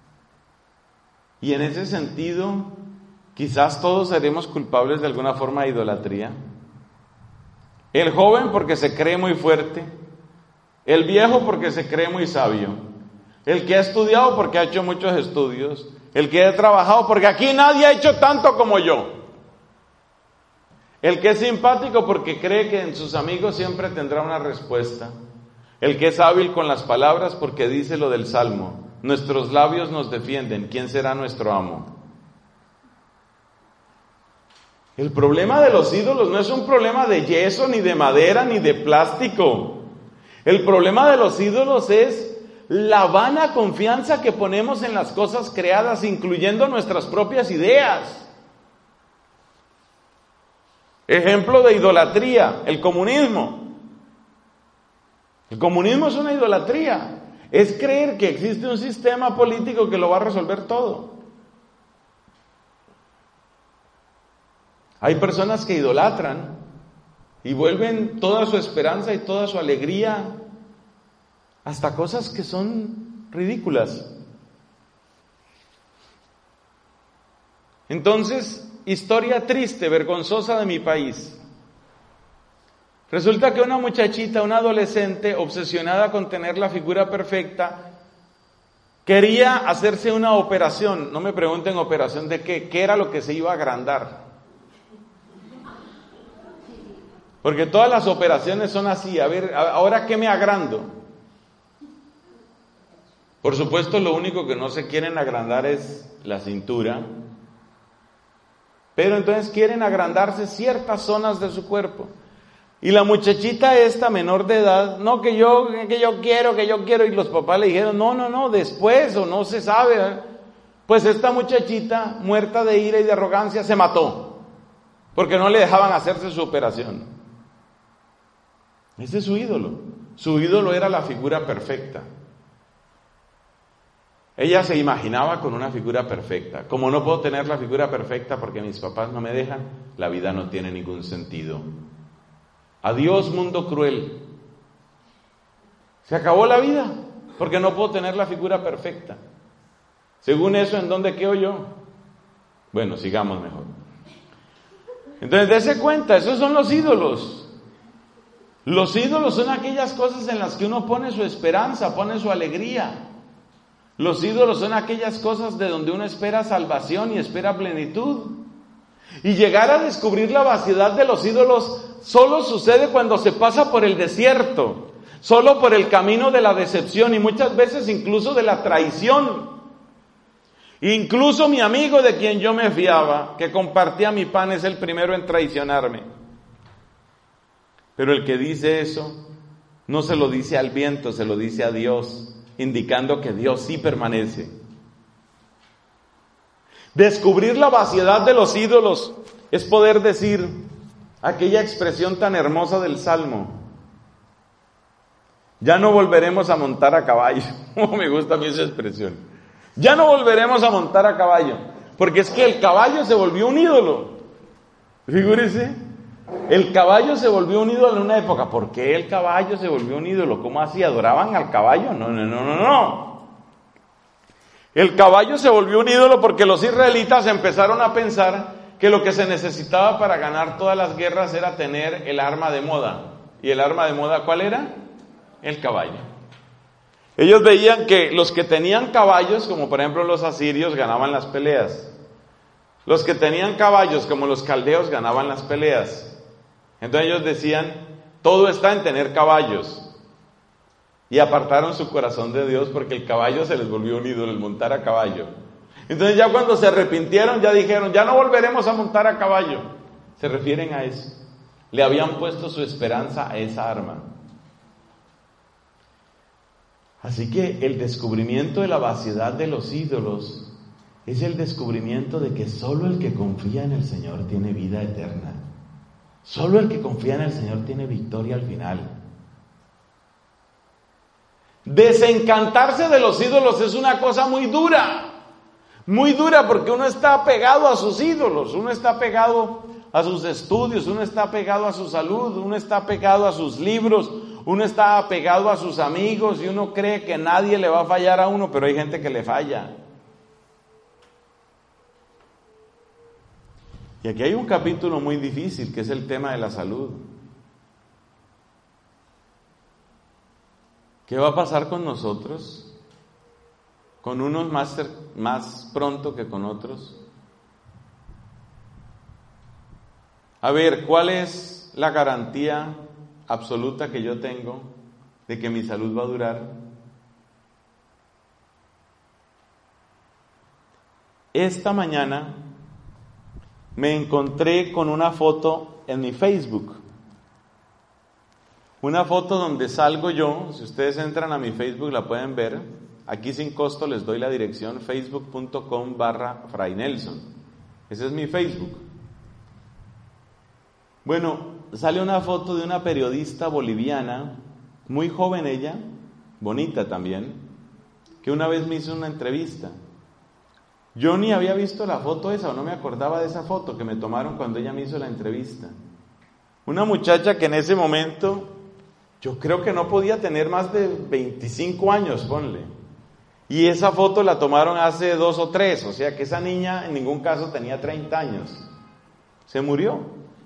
Y en ese sentido, quizás todos seremos culpables de alguna forma de idolatría. El joven porque se cree muy fuerte, el viejo porque se cree muy sabio, el que ha estudiado porque ha hecho muchos estudios, el que ha trabajado porque aquí nadie ha hecho tanto como yo, el que es simpático porque cree que en sus amigos siempre tendrá una respuesta, el que es hábil con las palabras porque dice lo del Salmo, nuestros labios nos defienden, ¿quién será nuestro amo? El problema de los ídolos no es un problema de yeso, ni de madera, ni de plástico. El problema de los ídolos es la vana confianza que ponemos en las cosas creadas, incluyendo nuestras propias ideas. Ejemplo de idolatría, el comunismo. El comunismo es una idolatría. Es creer que existe un sistema político que lo va a resolver todo. Hay personas que idolatran y vuelven toda su esperanza y toda su alegría hasta cosas que son ridículas. Entonces, historia triste, vergonzosa de mi país. Resulta que una muchachita, una adolescente obsesionada con tener la figura perfecta, quería hacerse una operación. No me pregunten operación de qué era lo que se iba a agrandar. Porque todas las operaciones son así, a ver, ¿ahora qué me agrando? Por supuesto, lo único que no se quieren agrandar es la cintura, pero entonces quieren agrandarse ciertas zonas de su cuerpo. Y la muchachita esta menor de edad, no, que yo quiero, y los papás le dijeron, no, después, o no se sabe, ¿eh? Pues esta muchachita, muerta de ira y de arrogancia, se mató, porque no le dejaban hacerse su operación. Ese es su ídolo era la figura perfecta. Ella se imaginaba con una figura perfecta. Como no puedo tener la figura perfecta porque mis papás no me dejan, la vida no tiene ningún sentido. Adiós, mundo cruel. Se acabó la vida porque no puedo tener la figura perfecta. Según eso, ¿en dónde quedo yo? Bueno, sigamos mejor. Entonces, dése cuenta, esos son los ídolos. Los ídolos son aquellas cosas en las que uno pone su esperanza, pone su alegría. Los ídolos son aquellas cosas de donde uno espera salvación y espera plenitud. Y llegar a descubrir la vaciedad de los ídolos solo sucede cuando se pasa por el desierto, solo por el camino de la decepción y muchas veces incluso de la traición. Incluso mi amigo de quien yo me fiaba, que compartía mi pan, es el primero en traicionarme. Pero el que dice eso no se lo dice al viento, se lo dice a Dios, indicando que Dios sí permanece. Descubrir la vaciedad de los ídolos es poder decir aquella expresión tan hermosa del Salmo: ya no volveremos a montar a caballo. Me gusta a mí esa expresión. Ya no volveremos a montar a caballo, porque es que el caballo se volvió un ídolo. Figúrese, el caballo se volvió un ídolo en una época. ¿Por qué el caballo se volvió un ídolo? ¿Cómo así? ¿Adoraban al caballo? No. El caballo se volvió un ídolo porque los israelitas empezaron a pensar que lo que se necesitaba para ganar todas las guerras era tener el arma de moda. ¿Y el arma de moda cuál era? El caballo. Ellos veían que los que tenían caballos, como por ejemplo los asirios, ganaban las peleas. Los que tenían caballos, como los caldeos, ganaban las peleas. Entonces ellos decían, todo está en tener caballos. Y apartaron su corazón de Dios porque el caballo se les volvió un ídolo, el montar a caballo. Entonces ya cuando se arrepintieron, ya dijeron, ya no volveremos a montar a caballo. Se refieren a eso. Le habían puesto su esperanza a esa arma. Así que el descubrimiento de la vaciedad de los ídolos es el descubrimiento de que solo el que confía en el Señor tiene vida eterna. Solo el que confía en el Señor tiene victoria al final. Desencantarse de los ídolos es una cosa muy dura porque uno está apegado a sus ídolos, uno está apegado a sus estudios, uno está apegado a su salud, uno está apegado a sus libros, uno está apegado a sus amigos y uno cree que nadie le va a fallar a uno, pero hay gente que le falla. Y aquí hay un capítulo muy difícil que es el tema de la salud. ¿Qué va a pasar con nosotros? ¿Con unos más pronto que con otros? A ver, ¿cuál es la garantía absoluta que yo tengo de que mi salud va a durar? Esta mañana me encontré con una foto en mi Facebook. Una foto donde salgo yo. Si ustedes entran a mi Facebook la pueden ver. Aquí sin costo les doy la dirección: facebook.com/Fray Nelson. Ese es mi Facebook. Bueno, sale una foto de una periodista boliviana, muy joven ella, bonita también, que una vez me hizo una entrevista. Yo ni había visto la foto esa, o no me acordaba de esa foto que me tomaron cuando ella me hizo la entrevista. Una muchacha que en ese momento, yo creo que no podía tener más de 25 años, ponle. Y esa foto la tomaron hace 2 o 3, o sea que esa niña en ningún caso tenía 30 años. Se murió.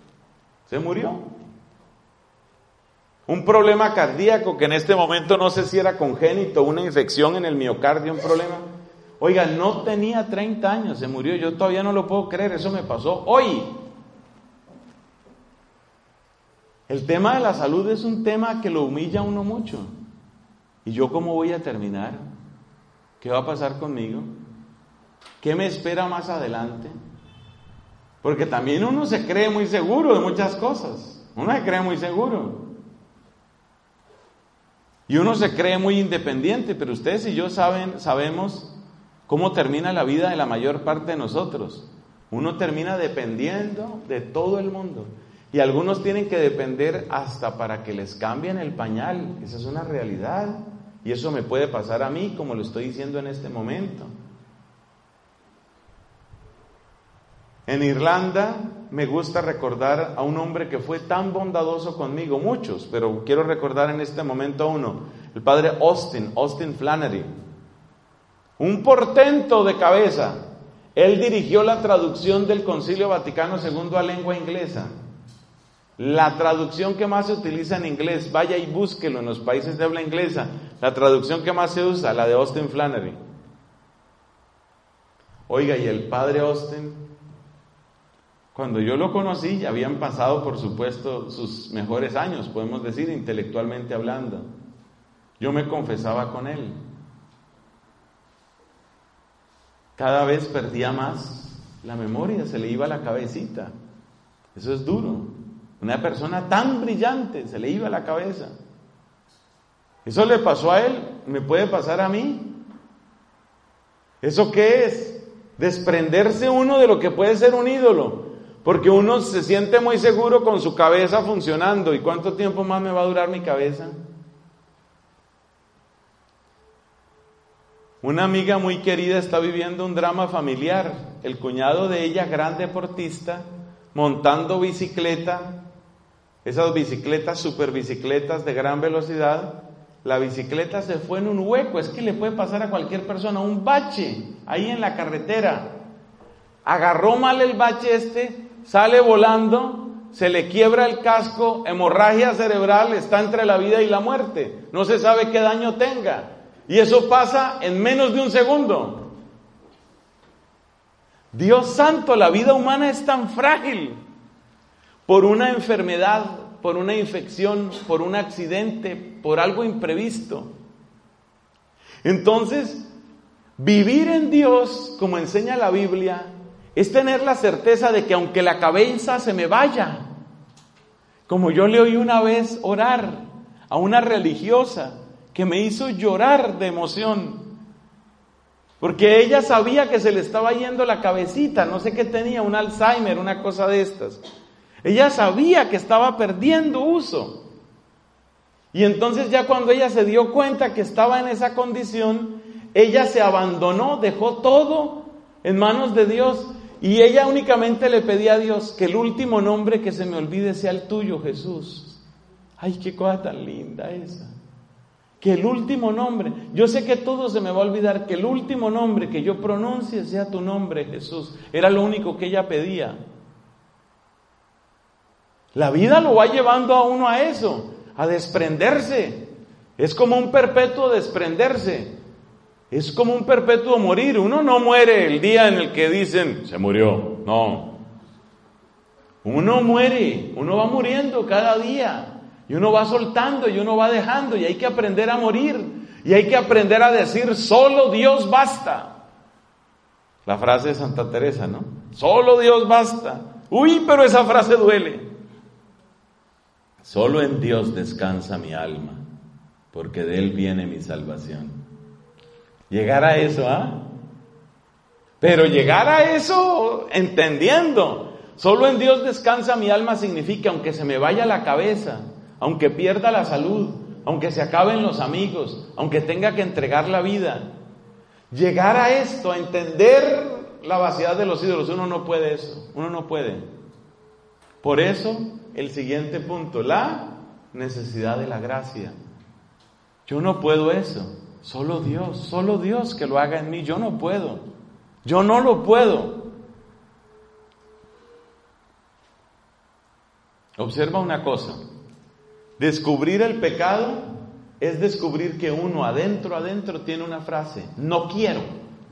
Un problema cardíaco que en este momento no sé si era congénito, una infección en el miocardio, un problema. Oiga, no tenía 30 años, se murió. Yo todavía no lo puedo creer, eso me pasó hoy. El tema de la salud es un tema que lo humilla a uno mucho. ¿Y yo cómo voy a terminar? ¿Qué va a pasar conmigo? ¿Qué me espera más adelante? Porque también uno se cree muy seguro de muchas cosas. Uno se cree muy seguro. Y uno se cree muy independiente, pero ustedes y yo sabemos cómo termina la vida de la mayor parte de nosotros. Uno termina dependiendo de todo el mundo. Y algunos tienen que depender hasta para que les cambien el pañal. Esa es una realidad. Y eso me puede pasar a mí, como lo estoy diciendo en este momento. En Irlanda me gusta recordar a un hombre que fue tan bondadoso conmigo, muchos, pero quiero recordar en este momento a uno, el padre Austin Flannery, un portento de cabeza. Él dirigió la traducción del Concilio Vaticano II a lengua inglesa. La traducción que más se utiliza en inglés, vaya y búsquelo en los países de habla inglesa, la traducción que más se usa, la de Austin Flannery. Oiga, y el padre Austin, cuando yo lo conocí, ya habían pasado, por supuesto, sus mejores años, podemos decir, intelectualmente hablando. Yo me confesaba con él. Cada vez perdía más la memoria, se le iba la cabecita. Eso es duro. Una persona tan brillante, se le iba la cabeza. Eso le pasó a él, me puede pasar a mí. ¿Eso qué es? Desprenderse uno de lo que puede ser un ídolo. Porque uno se siente muy seguro con su cabeza funcionando. ¿Y cuánto tiempo más me va a durar mi cabeza? Una amiga muy querida está viviendo un drama familiar. El cuñado de ella, gran deportista, montando bicicleta, esas bicicletas, super bicicletas de gran velocidad, la bicicleta se fue en un hueco. Es que le puede pasar a cualquier persona, un bache ahí en la carretera. Agarró mal el bache sale volando, se le quiebra el casco, hemorragia cerebral, está entre la vida y la muerte. No se sabe qué daño tenga. Y eso pasa en menos de un segundo. Dios santo, la vida humana es tan frágil. Por una enfermedad, por una infección, por un accidente, por algo imprevisto. Entonces, vivir en Dios, como enseña la Biblia, es tener la certeza de que aunque la cabeza se me vaya, como yo le oí una vez orar a una religiosa que me hizo llorar de emoción, porque ella sabía que se le estaba yendo la cabecita, no sé qué tenía, un Alzheimer, una cosa de estas. Ella sabía que estaba perdiendo uso. Y entonces ya cuando ella se dio cuenta que estaba en esa condición, ella se abandonó, dejó todo en manos de Dios. Y ella únicamente le pedía a Dios que el último nombre que se me olvide sea el tuyo, Jesús. Ay, qué cosa tan linda esa. Que el último nombre, yo sé que todo se me va a olvidar, que el último nombre que yo pronuncie sea tu nombre, Jesús. Era lo único que ella pedía. La vida lo va llevando a uno a eso, a desprenderse. Es como un perpetuo desprenderse. Es como un perpetuo morir. Uno no muere el día en el que dicen, se murió. No. Uno muere, uno va muriendo cada día. Y uno va soltando y uno va dejando. Y hay que aprender a morir. Y hay que aprender a decir, solo Dios basta. La frase de Santa Teresa, ¿no? Solo Dios basta. Uy, pero esa frase duele. Solo en Dios descansa mi alma, porque de Él viene mi salvación. Llegar a eso, Pero llegar a eso entendiendo, solo en Dios descansa mi alma significa, aunque se me vaya la cabeza, aunque pierda la salud, aunque se acaben los amigos, aunque tenga que entregar la vida, llegar a esto, a entender la vaciedad de los ídolos, uno no puede eso, uno no puede. Por eso, el siguiente punto, la necesidad de la gracia. Yo no puedo eso. Solo Dios que lo haga en mí. Yo no puedo. Yo no lo puedo. Observa una cosa. Descubrir el pecado es descubrir que uno adentro tiene una frase. No quiero.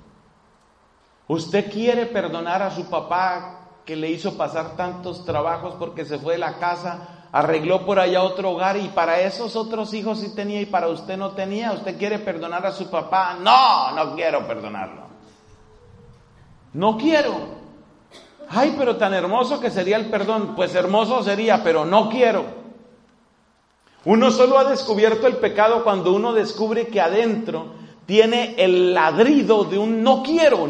Usted quiere perdonar a su papá que le hizo pasar tantos trabajos porque se fue de la casa, arregló por allá otro hogar y para esos otros hijos sí tenía y para usted no tenía. ¿Usted quiere perdonar a su papá? No quiero perdonarlo. No quiero. Ay, pero tan hermoso que sería el perdón. Pues hermoso sería, pero no quiero. Uno solo ha descubierto el pecado cuando uno descubre que adentro tiene el ladrido de un no quiero.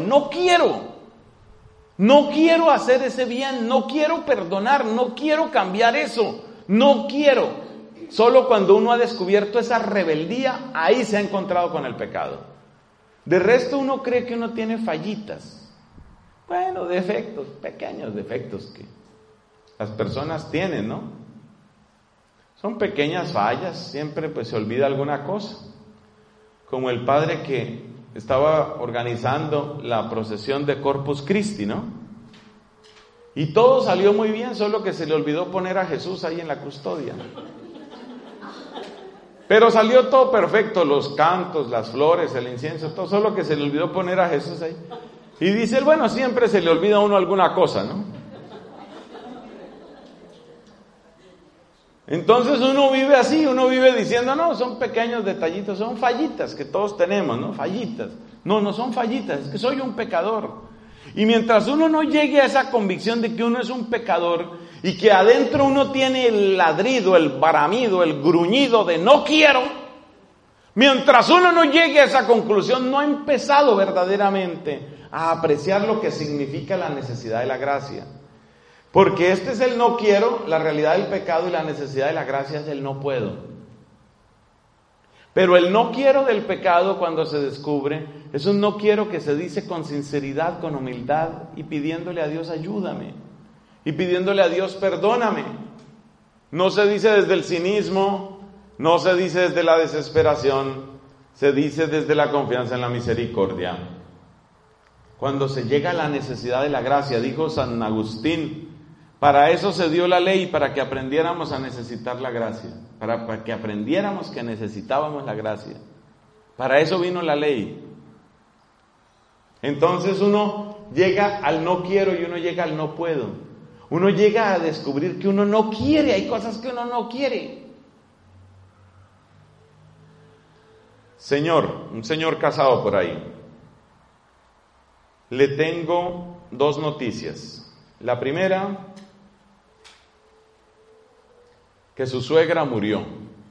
No quiero hacer ese bien, no quiero perdonar, no quiero cambiar eso, no quiero. solo cuando uno ha descubierto esa rebeldía, ahí se ha encontrado con el pecado. De resto uno cree que uno tiene fallitas. Bueno, defectos, pequeños defectos que las personas tienen, ¿no? Son pequeñas fallas, siempre pues se olvida alguna cosa. Como el padre que estaba organizando la procesión de Corpus Christi, ¿no? Y todo salió muy bien, solo que se le olvidó poner a Jesús ahí en la custodia. Pero salió todo perfecto, los cantos, las flores, el incienso, todo, solo que se le olvidó poner a Jesús ahí. Y dice él, bueno, siempre se le olvida a uno alguna cosa, ¿no? Entonces uno vive así, uno vive diciendo, no, son pequeños detallitos, son fallitas que todos tenemos, ¿no? Fallitas. No, no son fallitas, es que soy un pecador. Y mientras uno no llegue a esa convicción de que uno es un pecador y que adentro uno tiene el ladrido, el baramido, el gruñido de no quiero, mientras uno no llegue a esa conclusión, no ha empezado verdaderamente a apreciar lo que significa la necesidad de la gracia. Porque este es el no quiero, la realidad del pecado, y la necesidad de la gracia es el no puedo. Pero el no quiero del pecado, cuando se descubre, es un no quiero que se dice con sinceridad, con humildad, y pidiéndole a Dios ayúdame, y pidiéndole a Dios perdóname. No se dice desde el cinismo, no se dice desde la desesperación, se dice desde la confianza en la misericordia. Cuando se llega a la necesidad de la gracia, dijo San Agustín, para eso se dio la ley, para que aprendiéramos a necesitar la gracia, para que aprendiéramos que necesitábamos la gracia. Para eso vino la ley. Entonces uno llega al no quiero y uno llega al no puedo. Uno llega a descubrir que uno no quiere, hay cosas que uno no quiere. Señor, un señor casado por ahí, le tengo dos noticias. La primera, que su suegra murió.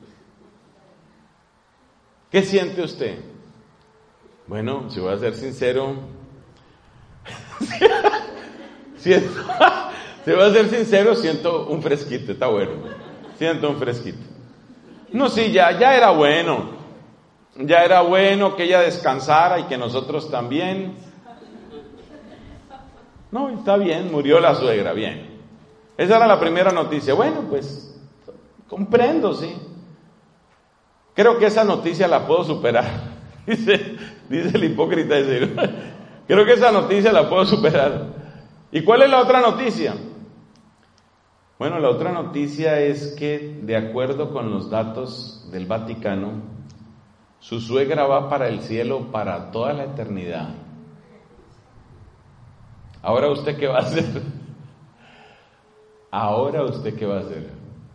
¿Qué siente usted? Bueno, si voy a ser sincero, siento un fresquito, está bueno. Siento un fresquito. No, sí, ya era bueno. Ya era bueno que ella descansara y que nosotros también. No, está bien, murió la suegra, bien. Esa era la primera noticia. Bueno, pues comprendo, sí. Creo que esa noticia la puedo superar. Dice el hipócrita ese. Creo que esa noticia la puedo superar. ¿Y cuál es la otra noticia? Bueno, la otra noticia es que, de acuerdo con los datos del Vaticano, su suegra va para el cielo para toda la eternidad. ¿Ahora usted qué va a hacer? ¿Ahora usted qué va a hacer?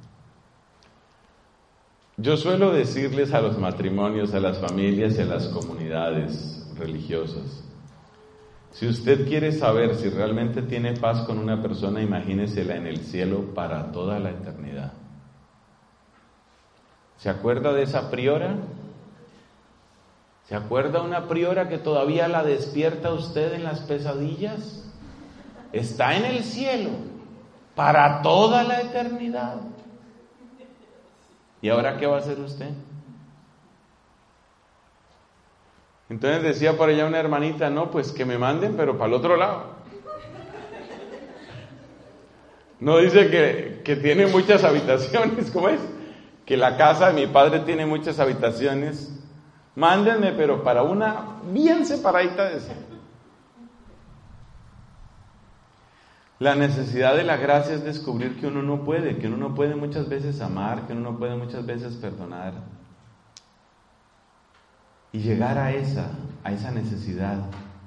Yo suelo decirles a los matrimonios, a las familias y a las comunidades religiosas, si usted quiere saber si realmente tiene paz con una persona, imagínesela en el cielo para toda la eternidad. ¿Se acuerda de esa priora? ¿Se acuerda una priora que todavía la despierta usted en las pesadillas? Está en el cielo para toda la eternidad. ¿Y ahora qué va a hacer usted? Entonces decía por allá una hermanita, no, pues que me manden, pero para el otro lado. No dice que tiene muchas habitaciones, ¿cómo es? Que la casa de mi padre tiene muchas habitaciones. Mándenme, pero para una bien separadita de esa. La necesidad de la gracia es descubrir que uno no puede muchas veces amar, que uno no puede muchas veces perdonar. Y llegar a esa necesidad.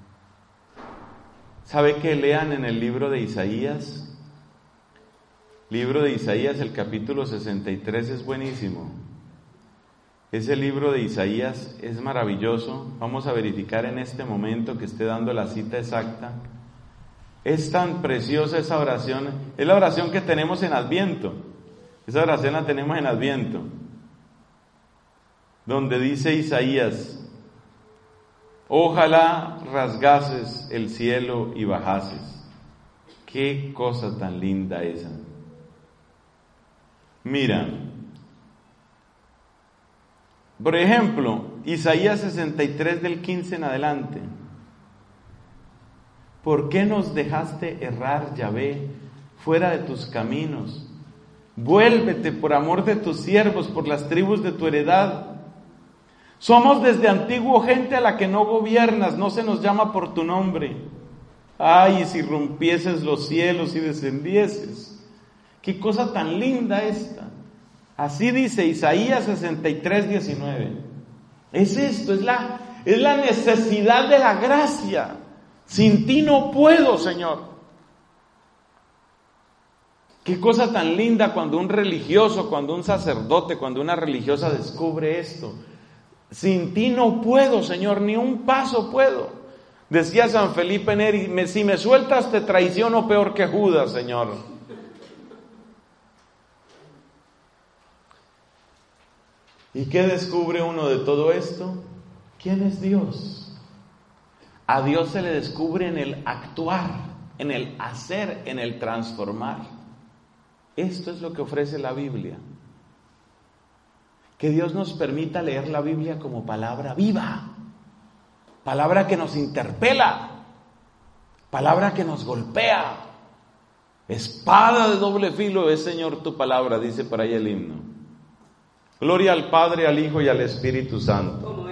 ¿Sabe que lean en el libro de Isaías? Libro de Isaías, el capítulo 63 es buenísimo. Ese libro de Isaías es maravilloso. Vamos a verificar en este momento que esté dando la cita exacta. Es tan preciosa esa oración. Es la oración que tenemos en Adviento. Esa oración la tenemos en Adviento. Donde dice Isaías, ojalá rasgases el cielo y bajases. Qué cosa tan linda esa. Mira, Por ejemplo, Isaías 63 del 15 en adelante. ¿Por qué nos dejaste errar, Yahvé, fuera de tus caminos? Vuélvete por amor de tus siervos, por las tribus de tu heredad. Somos desde antiguo gente a la que no gobiernas, no se nos llama por tu nombre. Ay, si rompieses los cielos y descendieses. Qué cosa tan linda esta. Así dice Isaías 63, 19. Es esto, es la necesidad de la gracia. Sin ti no puedo, Señor. Qué cosa tan linda cuando un religioso, cuando un sacerdote, cuando una religiosa descubre esto. Sin ti no puedo, Señor, ni un paso puedo. Decía San Felipe Neri, si me sueltas te traiciono peor que Judas, Señor. ¿Y qué descubre uno de todo esto? ¿Quién es Dios? A Dios se le descubre en el actuar, en el hacer, en el transformar. Esto es lo que ofrece la Biblia. Que Dios nos permita leer la Biblia como palabra viva, palabra que nos interpela, palabra que nos golpea. Espada de doble filo es, Señor, tu palabra, dice por ahí el himno. Gloria al Padre, al Hijo y al Espíritu Santo.